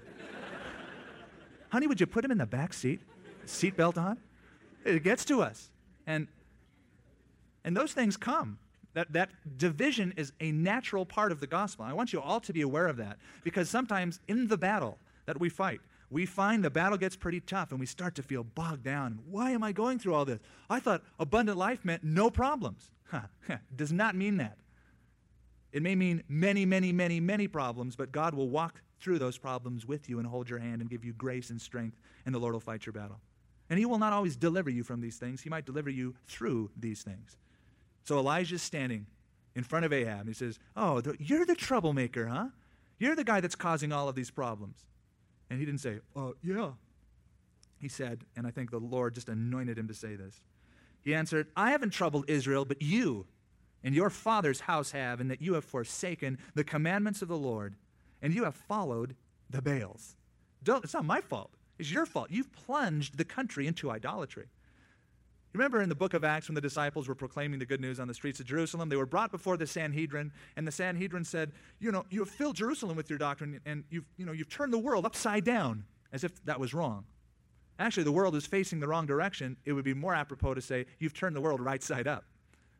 Honey, would you put him in the back seat? Seatbelt on? It gets to us. And and those things come. That, that division is a natural part of the gospel. I want you all to be aware of that, because sometimes in the battle that we fight, we find the battle gets pretty tough and we start to feel bogged down. Why am I going through all this? I thought abundant life meant no problems. Huh. Does not mean that. It may mean many, many, many, many problems, but God will walk through those problems with you and hold your hand and give you grace and strength, and the Lord will fight your battle. And He will not always deliver you from these things. He might deliver you through these things. So Elijah's standing in front of Ahab, and he says, oh, the, you're the troublemaker, huh? You're the guy that's causing all of these problems. And he didn't say, oh, yeah. He said, and I think the Lord just anointed him to say this. He answered, I haven't troubled Israel, but you and your father's house have, in that you have forsaken the commandments of the Lord, and you have followed the Baals. Don't, it's not my fault. It's your fault. You've plunged the country into idolatry. Remember in the book of Acts when the disciples were proclaiming the good news on the streets of Jerusalem, they were brought before the Sanhedrin, and the Sanhedrin said, you know, you have filled Jerusalem with your doctrine, and you've, you know, you've turned the world upside down, as if that was wrong. Actually, the world is facing the wrong direction. It would be more apropos to say, you've turned the world right side up.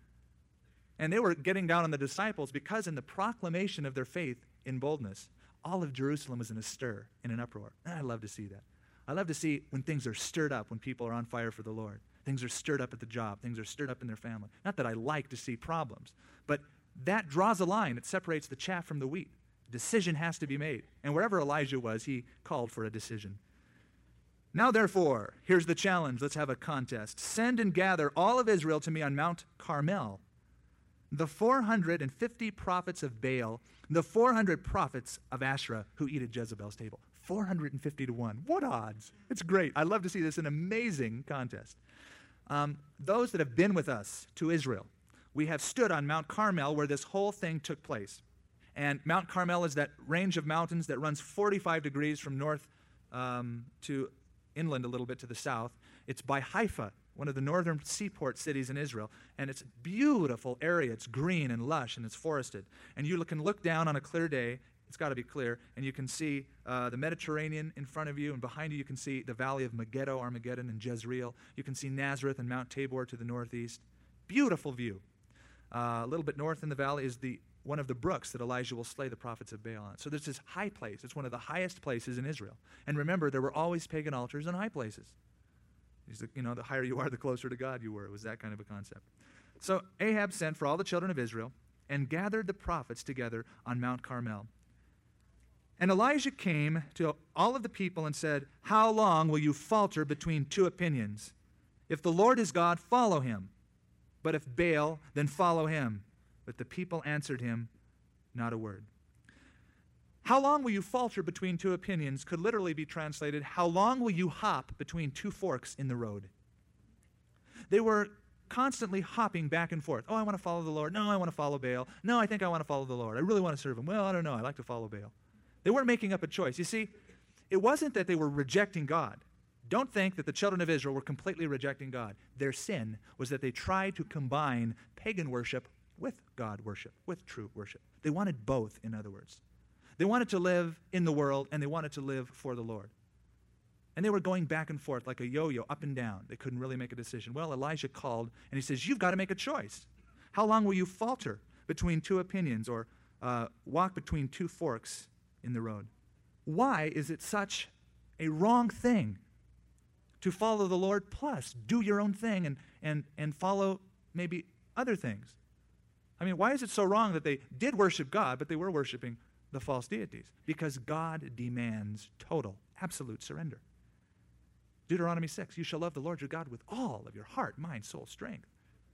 And they were getting down on the disciples because in the proclamation of their faith in boldness, all of Jerusalem was in a stir, in an uproar. And I love to see that. I love to see when things are stirred up, when people are on fire for the Lord. Things are stirred up at the job. Things are stirred up in their family. Not that I like to see problems, but that draws a line. It separates the chaff from the wheat. A decision has to be made. And wherever Elijah was, he called for a decision. Now, therefore, here's the challenge. Let's have a contest. Send and gather all of Israel to me on Mount Carmel. The four hundred fifty prophets of Baal, the four hundred prophets of Asherah who eat at Jezebel's table. four hundred fifty to one. What odds? It's great. I love to see this, an amazing contest. Um, those that have been with us to Israel, we have stood on Mount Carmel where this whole thing took place. And Mount Carmel is that range of mountains that runs forty-five degrees from north um, to inland a little bit to the south. It's by Haifa, one of the northern seaport cities in Israel, and it's a beautiful area. It's green and lush and it's forested. And you can look down on a clear day, it's got to be clear, and you can see uh, the Mediterranean in front of you, and behind you you can see the valley of Megiddo, Armageddon, and Jezreel. You can see Nazareth and Mount Tabor to the northeast. Beautiful view. Uh, a little bit north in the valley is the one of the brooks that Elijah will slay the prophets of Baal on. So there's this high place. It's one of the highest places in Israel. And remember, there were always pagan altars on high places. You know, the higher you are, the closer to God you were. It was that kind of a concept. So Ahab sent for all the children of Israel and gathered the prophets together on Mount Carmel. And Elijah came to all of the people and said, "How long will you falter between two opinions? If the Lord is God, follow him. But if Baal, then follow him." But the people answered him, not a word. How long will you falter between two opinions could literally be translated, how long will you hop between two forks in the road? They were constantly hopping back and forth. Oh, I want to follow the Lord. No, I want to follow Baal. No, I think I want to follow the Lord. I really want to serve him. Well, I don't know. I like to follow Baal. They weren't making up a choice. You see, it wasn't that they were rejecting God. Don't think that the children of Israel were completely rejecting God. Their sin was that they tried to combine pagan worship with God worship, with true worship. They wanted both, in other words. They wanted to live in the world, and they wanted to live for the Lord. And they were going back and forth like a yo-yo, up and down. They couldn't really make a decision. Well, Elijah called, and he says, you've got to make a choice. How long will you falter between two opinions or uh, walk between two forks in the road? Why is it such a wrong thing to follow the Lord plus do your own thing and, and, and follow maybe other things? I mean, why is it so wrong that they did worship God, but they were worshiping the false deities? Because God demands total, absolute surrender. Deuteronomy six, you shall love the Lord your God with all of your heart, mind, soul, strength.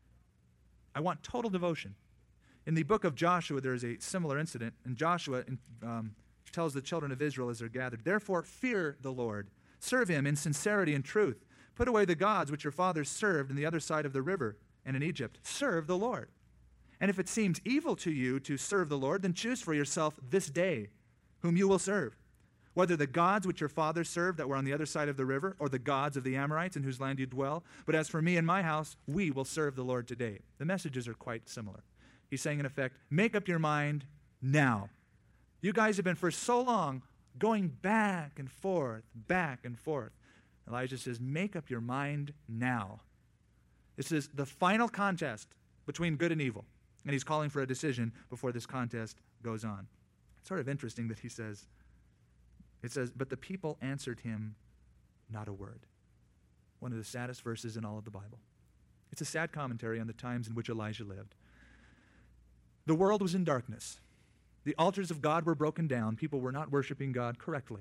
I want total devotion. In the book of Joshua, there is a similar incident, and Joshua um, tells the children of Israel as they're gathered, therefore fear the Lord, serve him in sincerity and truth. Put away the gods which your fathers served on the other side of the river and in Egypt. Serve the Lord. And if it seems evil to you to serve the Lord, then choose for yourself this day whom you will serve, whether the gods which your fathers served that were on the other side of the river, or the gods of the Amorites in whose land you dwell. But as for me and my house, we will serve the Lord today. The messages are quite similar. He's saying, in effect, make up your mind now. You guys have been for so long going back and forth, back and forth. Elijah says, make up your mind now. This is the final contest between good and evil. And he's calling for a decision before this contest goes on. It's sort of interesting that he says, it says, but the people answered him not a word. One of the saddest verses in all of the Bible. It's a sad commentary on the times in which Elijah lived. The world was in darkness. The altars of God were broken down. People were not worshiping God correctly.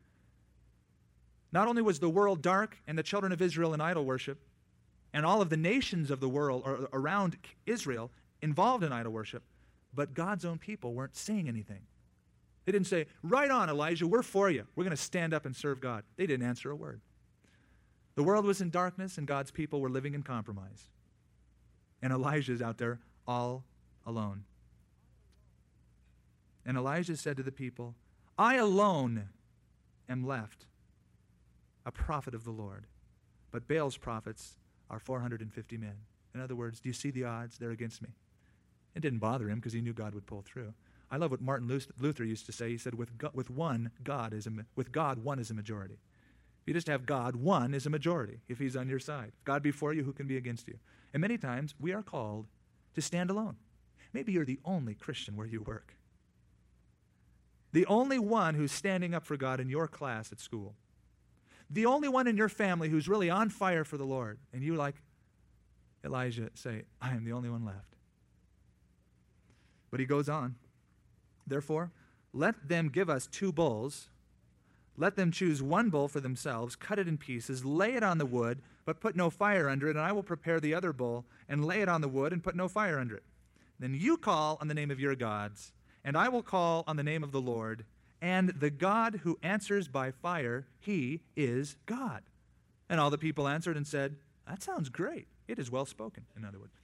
Not only was the world dark and the children of Israel in idol worship, and all of the nations of the world or around Israel involved in idol worship, but God's own people weren't saying anything. They didn't say, right on, Elijah, we're for you. We're going to stand up and serve God. They didn't answer a word. The world was in darkness, and God's people were living in compromise. And Elijah's out there all alone. And Elijah said to the people, I alone am left, a prophet of the Lord, but Baal's prophets are four hundred fifty men. In other words, do you see the odds? They're against me. It didn't bother him because he knew God would pull through. I love what Martin Luther used to say. He said, with, God, with one, God is a, with God, one is a majority. If you just have God, one is a majority if he's on your side. If God be for you, who can be against you? And many times we are called to stand alone. Maybe you're the only Christian where you work. The only one who's standing up for God in your class at school. The only one in your family who's really on fire for the Lord. And you, like Elijah, say, I am the only one left. But he goes on. Therefore, let them give us two bulls. Let them choose one bull for themselves, cut it in pieces, lay it on the wood, but put no fire under it, and I will prepare the other bull and lay it on the wood and put no fire under it. Then you call on the name of your gods, and I will call on the name of the Lord, and the God who answers by fire, he is God. And all the people answered and said, that sounds great. It is well spoken, in other words.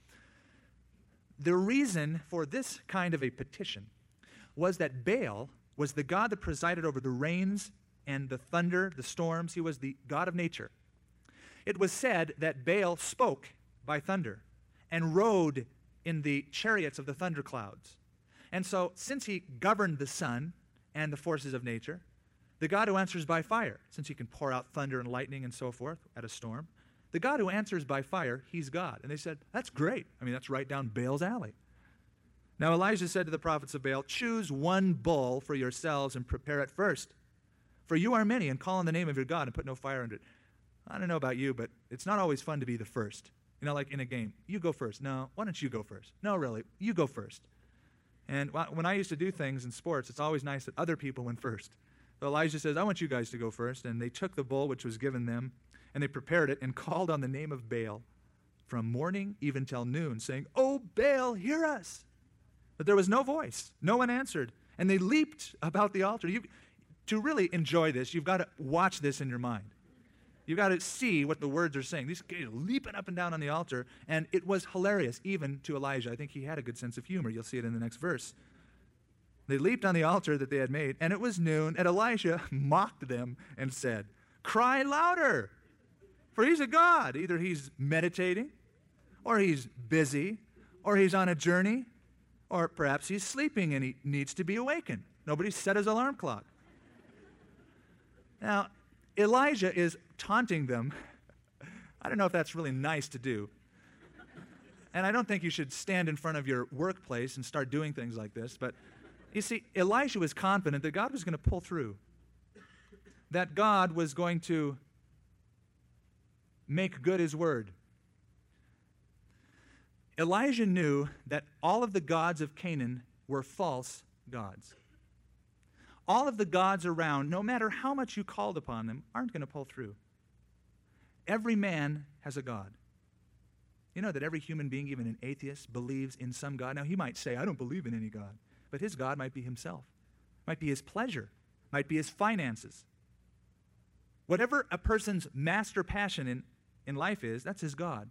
The reason for this kind of a petition was that Baal was the god that presided over the rains and the thunder, the storms. He was the god of nature. It was said that Baal spoke by thunder and rode in the chariots of the thunder clouds. And so, since he governed the sun and the forces of nature, the God who answers by fire, since he can pour out thunder and lightning and so forth at a storm, the God who answers by fire, he's God. And they said, that's great. I mean, that's right down Baal's alley. Now Elijah said to the prophets of Baal, choose one bull for yourselves and prepare it first. For you are many, and call on the name of your God and put no fire under it. I don't know about you, but it's not always fun to be the first. You know, like in a game, you go first. No, why don't you go first? No, really, you go first. And when I used to do things in sports, it's always nice that other people went first. So Elijah says, I want you guys to go first. And they took the bull which was given them, and they prepared it and called on the name of Baal from morning even till noon, saying, Oh, Baal, hear us. But there was no voice. No one answered. And they leaped about the altar. You, to really enjoy this, you've got to watch this in your mind. You've got to see what the words are saying. These guys are leaping up and down on the altar, and it was hilarious, even to Elijah. I think he had a good sense of humor. You'll see it in the next verse. They leaped on the altar that they had made, and it was noon, and Elijah mocked them and said, Cry louder, for he's a god. Either he's meditating, or he's busy, or he's on a journey, or perhaps he's sleeping and he needs to be awakened. Nobody set his alarm clock. Now, Elijah is taunting them. I don't know if that's really nice to do. And I don't think you should stand in front of your workplace and start doing things like this. But you see, Elijah was confident that God was going to pull through, that God was going to make good his word. Elijah knew that all of the gods of Canaan were false gods. All of the gods around, no matter how much you called upon them, aren't going to pull through. Every man has a God. You know that every human being, even an atheist, believes in some God. Now, he might say, I don't believe in any God. But his God might be himself. Might be his pleasure. Might be his finances. Whatever a person's master passion in, in life is, that's his God.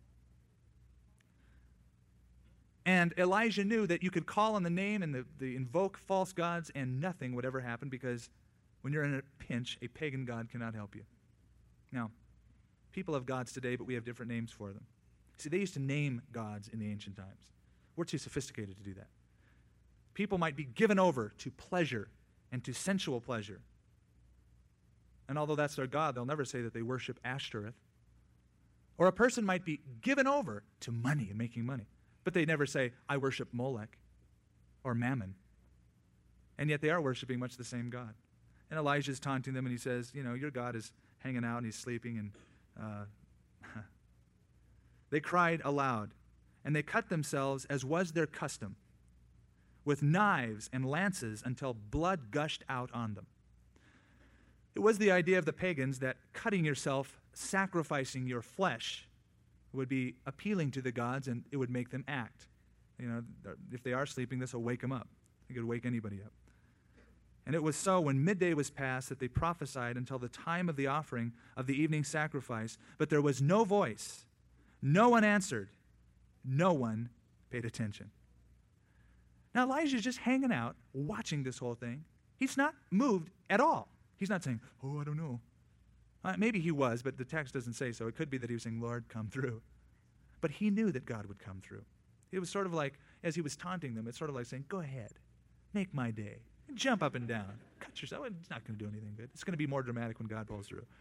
And Elijah knew that you could call on the name and the, the invoke false gods and nothing would ever happen, because when you're in a pinch, a pagan god cannot help you. Now, people have gods today, but we have different names for them. See, they used to name gods in the ancient times. We're too sophisticated to do that. People might be given over to pleasure and to sensual pleasure. And although that's their god, they'll never say that they worship Ashtoreth. Or a person might be given over to money and making money. But they never say, I worship Molech or Mammon. And yet they are worshiping much the same God. And Elijah's taunting them, and he says, you know, your God is hanging out and he's sleeping. And uh, they cried aloud, and they cut themselves, as was their custom, with knives and lances until blood gushed out on them. It was the idea of the pagans that cutting yourself, sacrificing your flesh, would be appealing to the gods, and it would make them act. You know, if they are sleeping, this will wake them up. It could wake anybody up. And it was so when midday was past that they prophesied until the time of the offering of the evening sacrifice, but there was no voice. No one answered. No one paid attention. Now Elijah's just hanging out, watching this whole thing. He's not moved at all. He's not saying, oh, I don't know. Uh, maybe he was, but the text doesn't say so. It could be that he was saying, Lord, come through. But he knew that God would come through. It was sort of like, as he was taunting them, it's sort of like saying, go ahead, make my day. Jump up and down. Cut yourself. It's not going to do anything good. It's going to be more dramatic when God pulls through.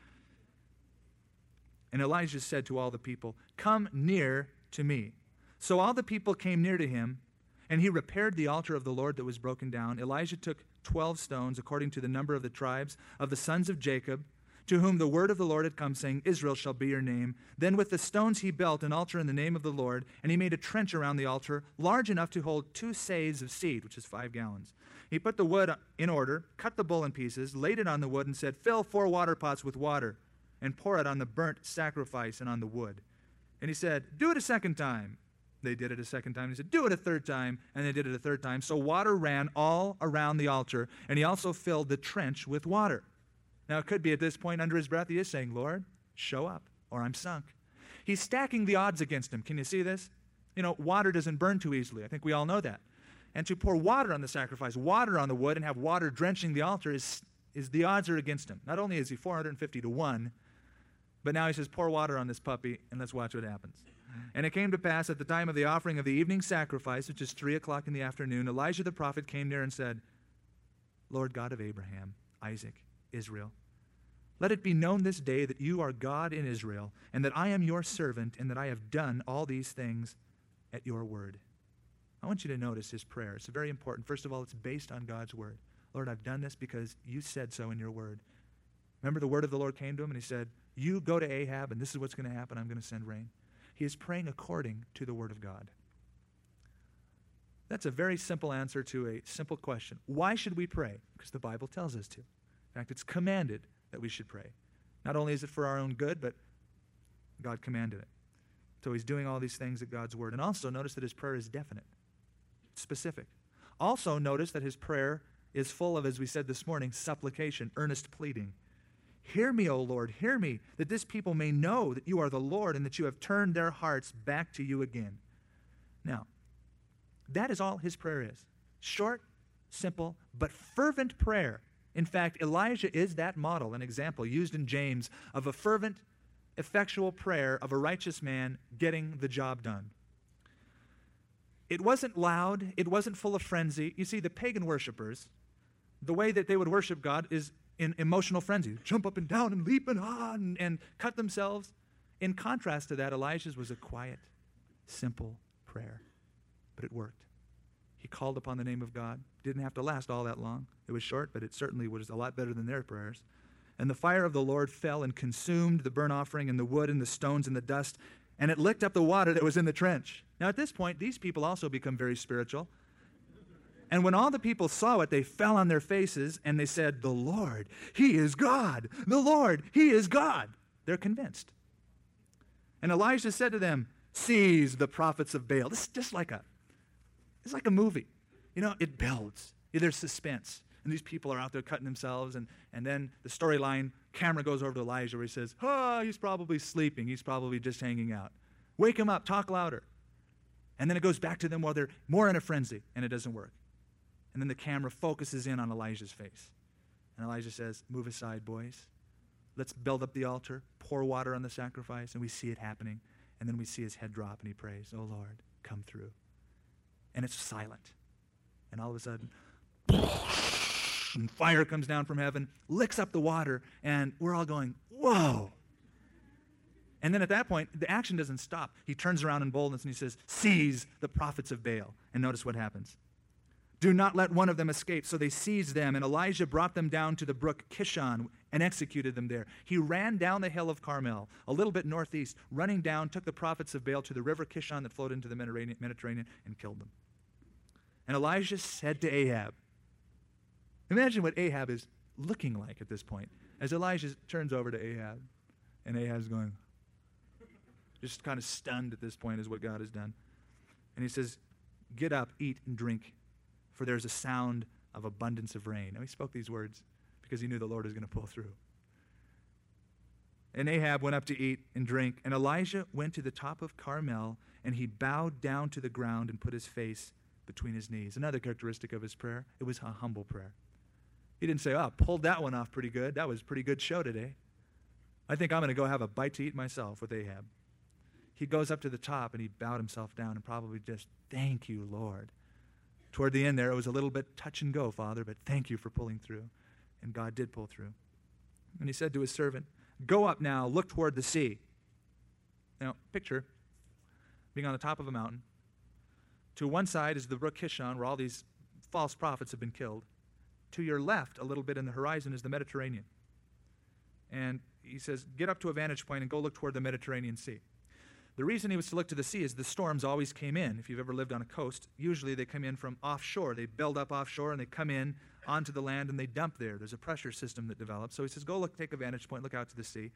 And Elijah said to all the people, come near to me. So all the people came near to him, and he repaired the altar of the Lord that was broken down. Elijah took twelve stones, according to the number of the tribes of the sons of Jacob, to whom the word of the Lord had come, saying, Israel shall be your name. Then with the stones he built an altar in the name of the Lord, and he made a trench around the altar, large enough to hold two seahs of seed, which is five gallons. He put the wood in order, cut the bull in pieces, laid it on the wood, and said, Fill four water pots with water, and pour it on the burnt sacrifice and on the wood. And he said, Do it a second time. They did it a second time. He said, Do it a third time. And they did it a third time. So water ran all around the altar, and he also filled the trench with water. Now, it could be at this point under his breath, he is saying, Lord, show up, or I'm sunk. He's stacking the odds against him. Can you see this? You know, water doesn't burn too easily. I think we all know that. And to pour water on the sacrifice, water on the wood, and have water drenching the altar, is, is the odds are against him. Not only is he four hundred fifty to one, but now he says, pour water on this puppy, and let's watch what happens. And it came to pass at the time of the offering of the evening sacrifice, which is three o'clock in the afternoon, Elijah the prophet came near and said, Lord God of Abraham, Isaac, Israel, let it be known this day that you are God in Israel, and that I am your servant, and that I have done all these things at your word. I want you to notice his prayer. It's very important. First of all, it's based on God's word. Lord, I've done this because you said so in your word. Remember, the word of the Lord came to him, and he said, you go to Ahab, and this is what's going to happen. I'm going to send rain. He is praying according to the word of God. That's a very simple answer to a simple question. Why should we pray? Because the Bible tells us to. In fact, it's commanded that we should pray. Not only is it for our own good, but God commanded it. So he's doing all these things at God's word. And also notice that his prayer is definite, specific. Also notice that his prayer is full of, as we said this morning, supplication, earnest pleading. Hear me, O Lord, hear me, that this people may know that you are the Lord and that you have turned their hearts back to you again. Now, that is all his prayer is. Short, simple, but fervent prayer. In fact, Elijah is that model, an example used in James of a fervent, effectual prayer of a righteous man getting the job done. It wasn't loud. It wasn't full of frenzy. You see, the pagan worshipers, the way that they would worship God is in emotional frenzy. Jump up and down and leap and ah, and, and cut themselves. In contrast to that, Elijah's was a quiet, simple prayer. But it worked. He called upon the name of God. Didn't have to last all that long. It was short, but it certainly was a lot better than their prayers. And the fire of the Lord fell and consumed the burnt offering and the wood and the stones and the dust, and it licked up the water that was in the trench. Now at this point, these people also become very spiritual. And when all the people saw it, they fell on their faces, and they said, the Lord, he is God. The Lord, he is God. They're convinced. And Elijah said to them, seize the prophets of Baal. This is just like a, it's like a movie. You know, it builds. There's suspense. And these people are out there cutting themselves, and, and then the storyline, camera goes over to Elijah where he says, oh, he's probably sleeping. He's probably just hanging out. Wake him up. Talk louder. And then it goes back to them while they're more in a frenzy, and it doesn't work. And then the camera focuses in on Elijah's face. And Elijah says, move aside, boys. Let's build up the altar, pour water on the sacrifice, and we see it happening. And then we see his head drop, and he prays, oh, Lord, come through. And it's silent. And all of a sudden, and fire comes down from heaven, licks up the water, and we're all going, whoa. And then at that point, the action doesn't stop. He turns around in boldness, and he says, seize the prophets of Baal. And notice what happens. Do not let one of them escape. So they seized them, and Elijah brought them down to the brook Kishon and executed them there. He ran down the hill of Carmel, a little bit northeast, running down, took the prophets of Baal to the river Kishon that flowed into the Mediterranean, and killed them. And Elijah said to Ahab, imagine what Ahab is looking like at this point, as Elijah turns over to Ahab, and Ahab's going, just kind of stunned at this point is what God has done. And he says, get up, eat, and drink, for there's a sound of abundance of rain. Now he spoke these words because he knew the Lord was going to pull through. And Ahab went up to eat and drink, and Elijah went to the top of Carmel, and he bowed down to the ground and put his face between his knees. Another characteristic of his prayer, it was a humble prayer. He didn't say, oh, pulled that one off pretty good. That was a pretty good show today. I think I'm going to go have a bite to eat myself with Ahab. He goes up to the top, and he bowed himself down and probably just, thank you, Lord. Toward the end there, it was a little bit touch and go, Father, but thank you for pulling through. And God did pull through. And he said to his servant, go up now, look toward the sea. Now, picture being on the top of a mountain. To one side is the brook Kishon, where all these false prophets have been killed. To your left, a little bit in the horizon, is the Mediterranean. And he says, get up to a vantage point and go look toward the Mediterranean Sea. The reason he was to look to the sea is the storms always came in. If you've ever lived on a coast, usually they come in from offshore. They build up offshore and they come in onto the land and they dump there. There's a pressure system that develops. So he says, go look, take a vantage point, look out to the sea.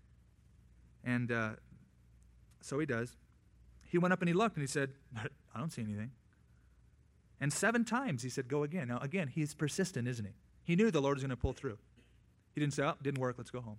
And uh, so he does. He went up and he looked and he said, I don't see anything. And seven times he said, go again. Now, again, he's persistent, isn't he? He knew the Lord was going to pull through. He didn't say, oh, didn't work, let's go home.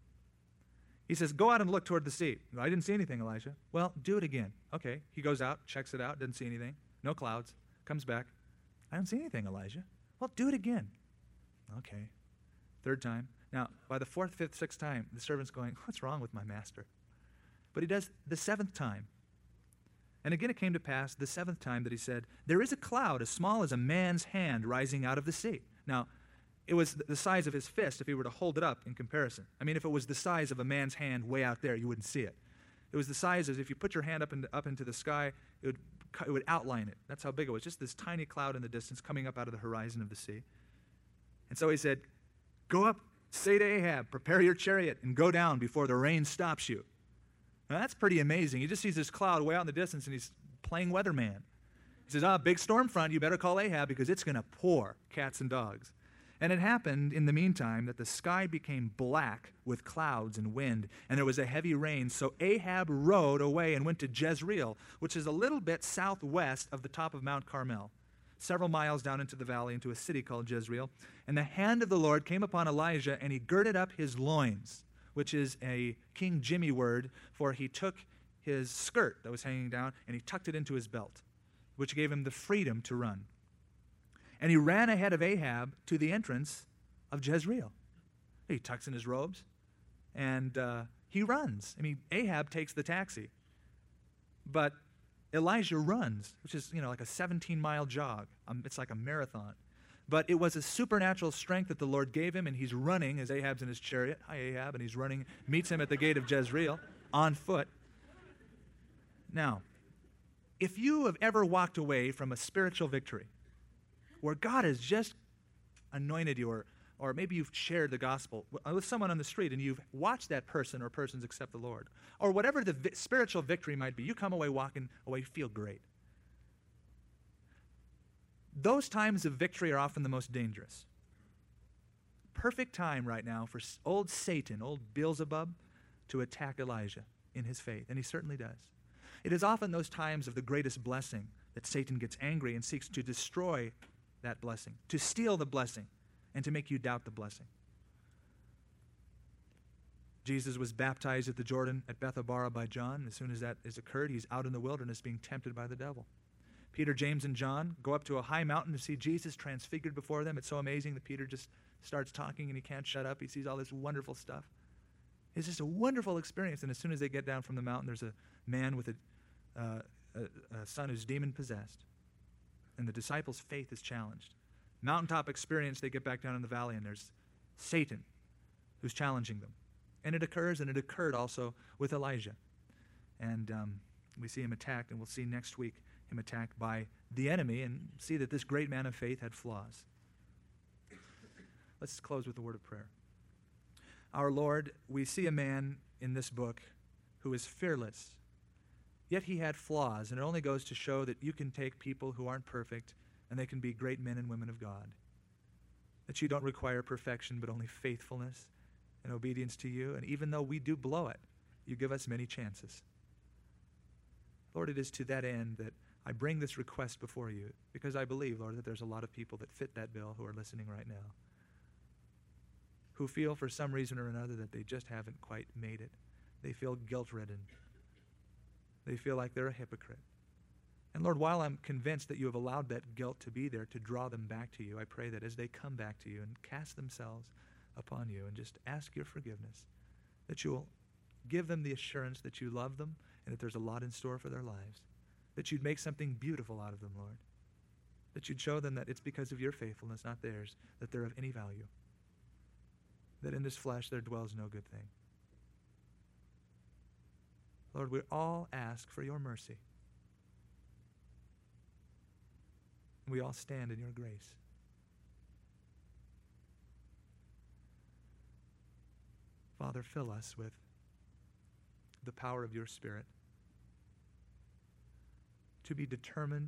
He says, go out and look toward the sea. I didn't see anything, Elijah. Well, do it again. Okay. He goes out, checks it out, doesn't see anything. No clouds. Comes back. I don't see anything, Elijah. Well, do it again. Okay. Third time. Now, by the fourth, fifth, sixth time, the servant's going, what's wrong with my master? But he does the seventh time. And again it came to pass the seventh time that he said, there is a cloud as small as a man's hand rising out of the sea. Now, it was the size of his fist if he were to hold it up in comparison. I mean, if it was the size of a man's hand way out there, you wouldn't see it. It was the size as if you put your hand up into, up into the sky, it would, it would outline it. That's how big it was, just this tiny cloud in the distance coming up out of the horizon of the sea. And so he said, go up, say to Ahab, prepare your chariot and go down before the rain stops you. Now, that's pretty amazing. He just sees this cloud way out in the distance and he's playing weatherman. He says, ah, big storm front, you better call Ahab because it's going to pour cats and dogs. And it happened in the meantime that the sky became black with clouds and wind, and there was a heavy rain. So Ahab rode away and went to Jezreel, which is a little bit southwest of the top of Mount Carmel, several miles down into the valley, into a city called Jezreel. And the hand of the Lord came upon Elijah, and he girded up his loins, which is a King Jimmy word for he took his skirt that was hanging down, and he tucked it into his belt, which gave him the freedom to run. And he ran ahead of Ahab to the entrance of Jezreel. He tucks in his robes, and uh, he runs. I mean, Ahab takes the taxi, but Elijah runs, which is, you know, like a seventeen-mile jog. Um, it's like a marathon. But it was a supernatural strength that the Lord gave him, and he's running as Ahab's in his chariot. Hi, Ahab, and he's running, meets him at the gate of Jezreel on foot. Now, if you have ever walked away from a spiritual victory, where God has just anointed you, or, or maybe you've shared the gospel with someone on the street and you've watched that person or persons accept the Lord, or whatever the vi- spiritual victory might be, you come away walking away, you feel great. Those times of victory are often the most dangerous. Perfect time right now for old Satan, old Beelzebub, to attack Elijah in his faith, and he certainly does. It is often those times of the greatest blessing that Satan gets angry and seeks to destroy that blessing, to steal the blessing, and to make you doubt the blessing. Jesus was baptized at the Jordan at Bethabara by John. As soon as that is occurred, he's out in the wilderness being tempted by the devil. Peter, James, and John go up to a high mountain to see Jesus transfigured before them. It's so amazing that Peter just starts talking and he can't shut up. He sees all this wonderful stuff. It's just a wonderful experience. And as soon as they get down from the mountain, there's a man with a, uh, a, a son who's demon-possessed. And the disciples' faith is challenged. Mountaintop experience, they get back down in the valley, and there's Satan who's challenging them. And it occurs, and it occurred also with Elijah. And um, we see him attacked, and we'll see next week him attacked by the enemy and see that this great man of faith had flaws. Let's close with a word of prayer. Our Lord, we see a man in this book who is fearless, yet he had flaws, and it only goes to show that you can take people who aren't perfect and they can be great men and women of God. That you don't require perfection, but only faithfulness and obedience to you. And even though we do blow it, you give us many chances. Lord, it is to that end that I bring this request before you, because I believe, Lord, that there's a lot of people that fit that bill who are listening right now, who feel for some reason or another that they just haven't quite made it. They feel guilt-ridden. They feel like they're a hypocrite. And Lord, while I'm convinced that you have allowed that guilt to be there to draw them back to you, I pray that as they come back to you and cast themselves upon you and just ask your forgiveness, that you will give them the assurance that you love them and that there's a lot in store for their lives, that you'd make something beautiful out of them, Lord, that you'd show them that it's because of your faithfulness, not theirs, that they're of any value, that in this flesh there dwells no good thing. Lord, we all ask for your mercy. We all stand in your grace. Father, fill us with the power of your Spirit to be determined,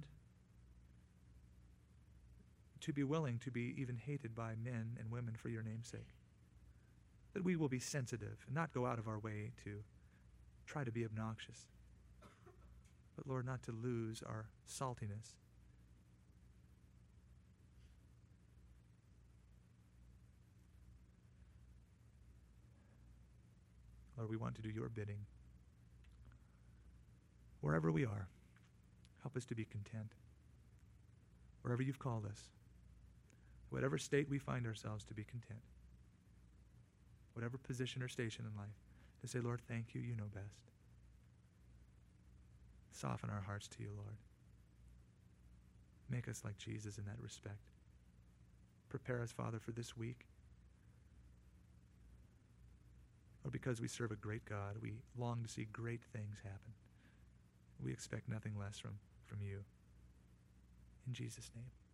to be willing to be even hated by men and women for your name's sake. That we will be sensitive and not go out of our way to try to be obnoxious. But Lord, not to lose our saltiness. Lord, we want to do your bidding. Wherever we are, help us to be content. Wherever you've called us, whatever state we find ourselves, to be content. Whatever position or station in life, to say, Lord, thank you, you know best. Soften our hearts to you, Lord. Make us like Jesus in that respect. Prepare us, Father, for this week. Lord, because we serve a great God, we long to see great things happen. We expect nothing less from, from you. In Jesus' name.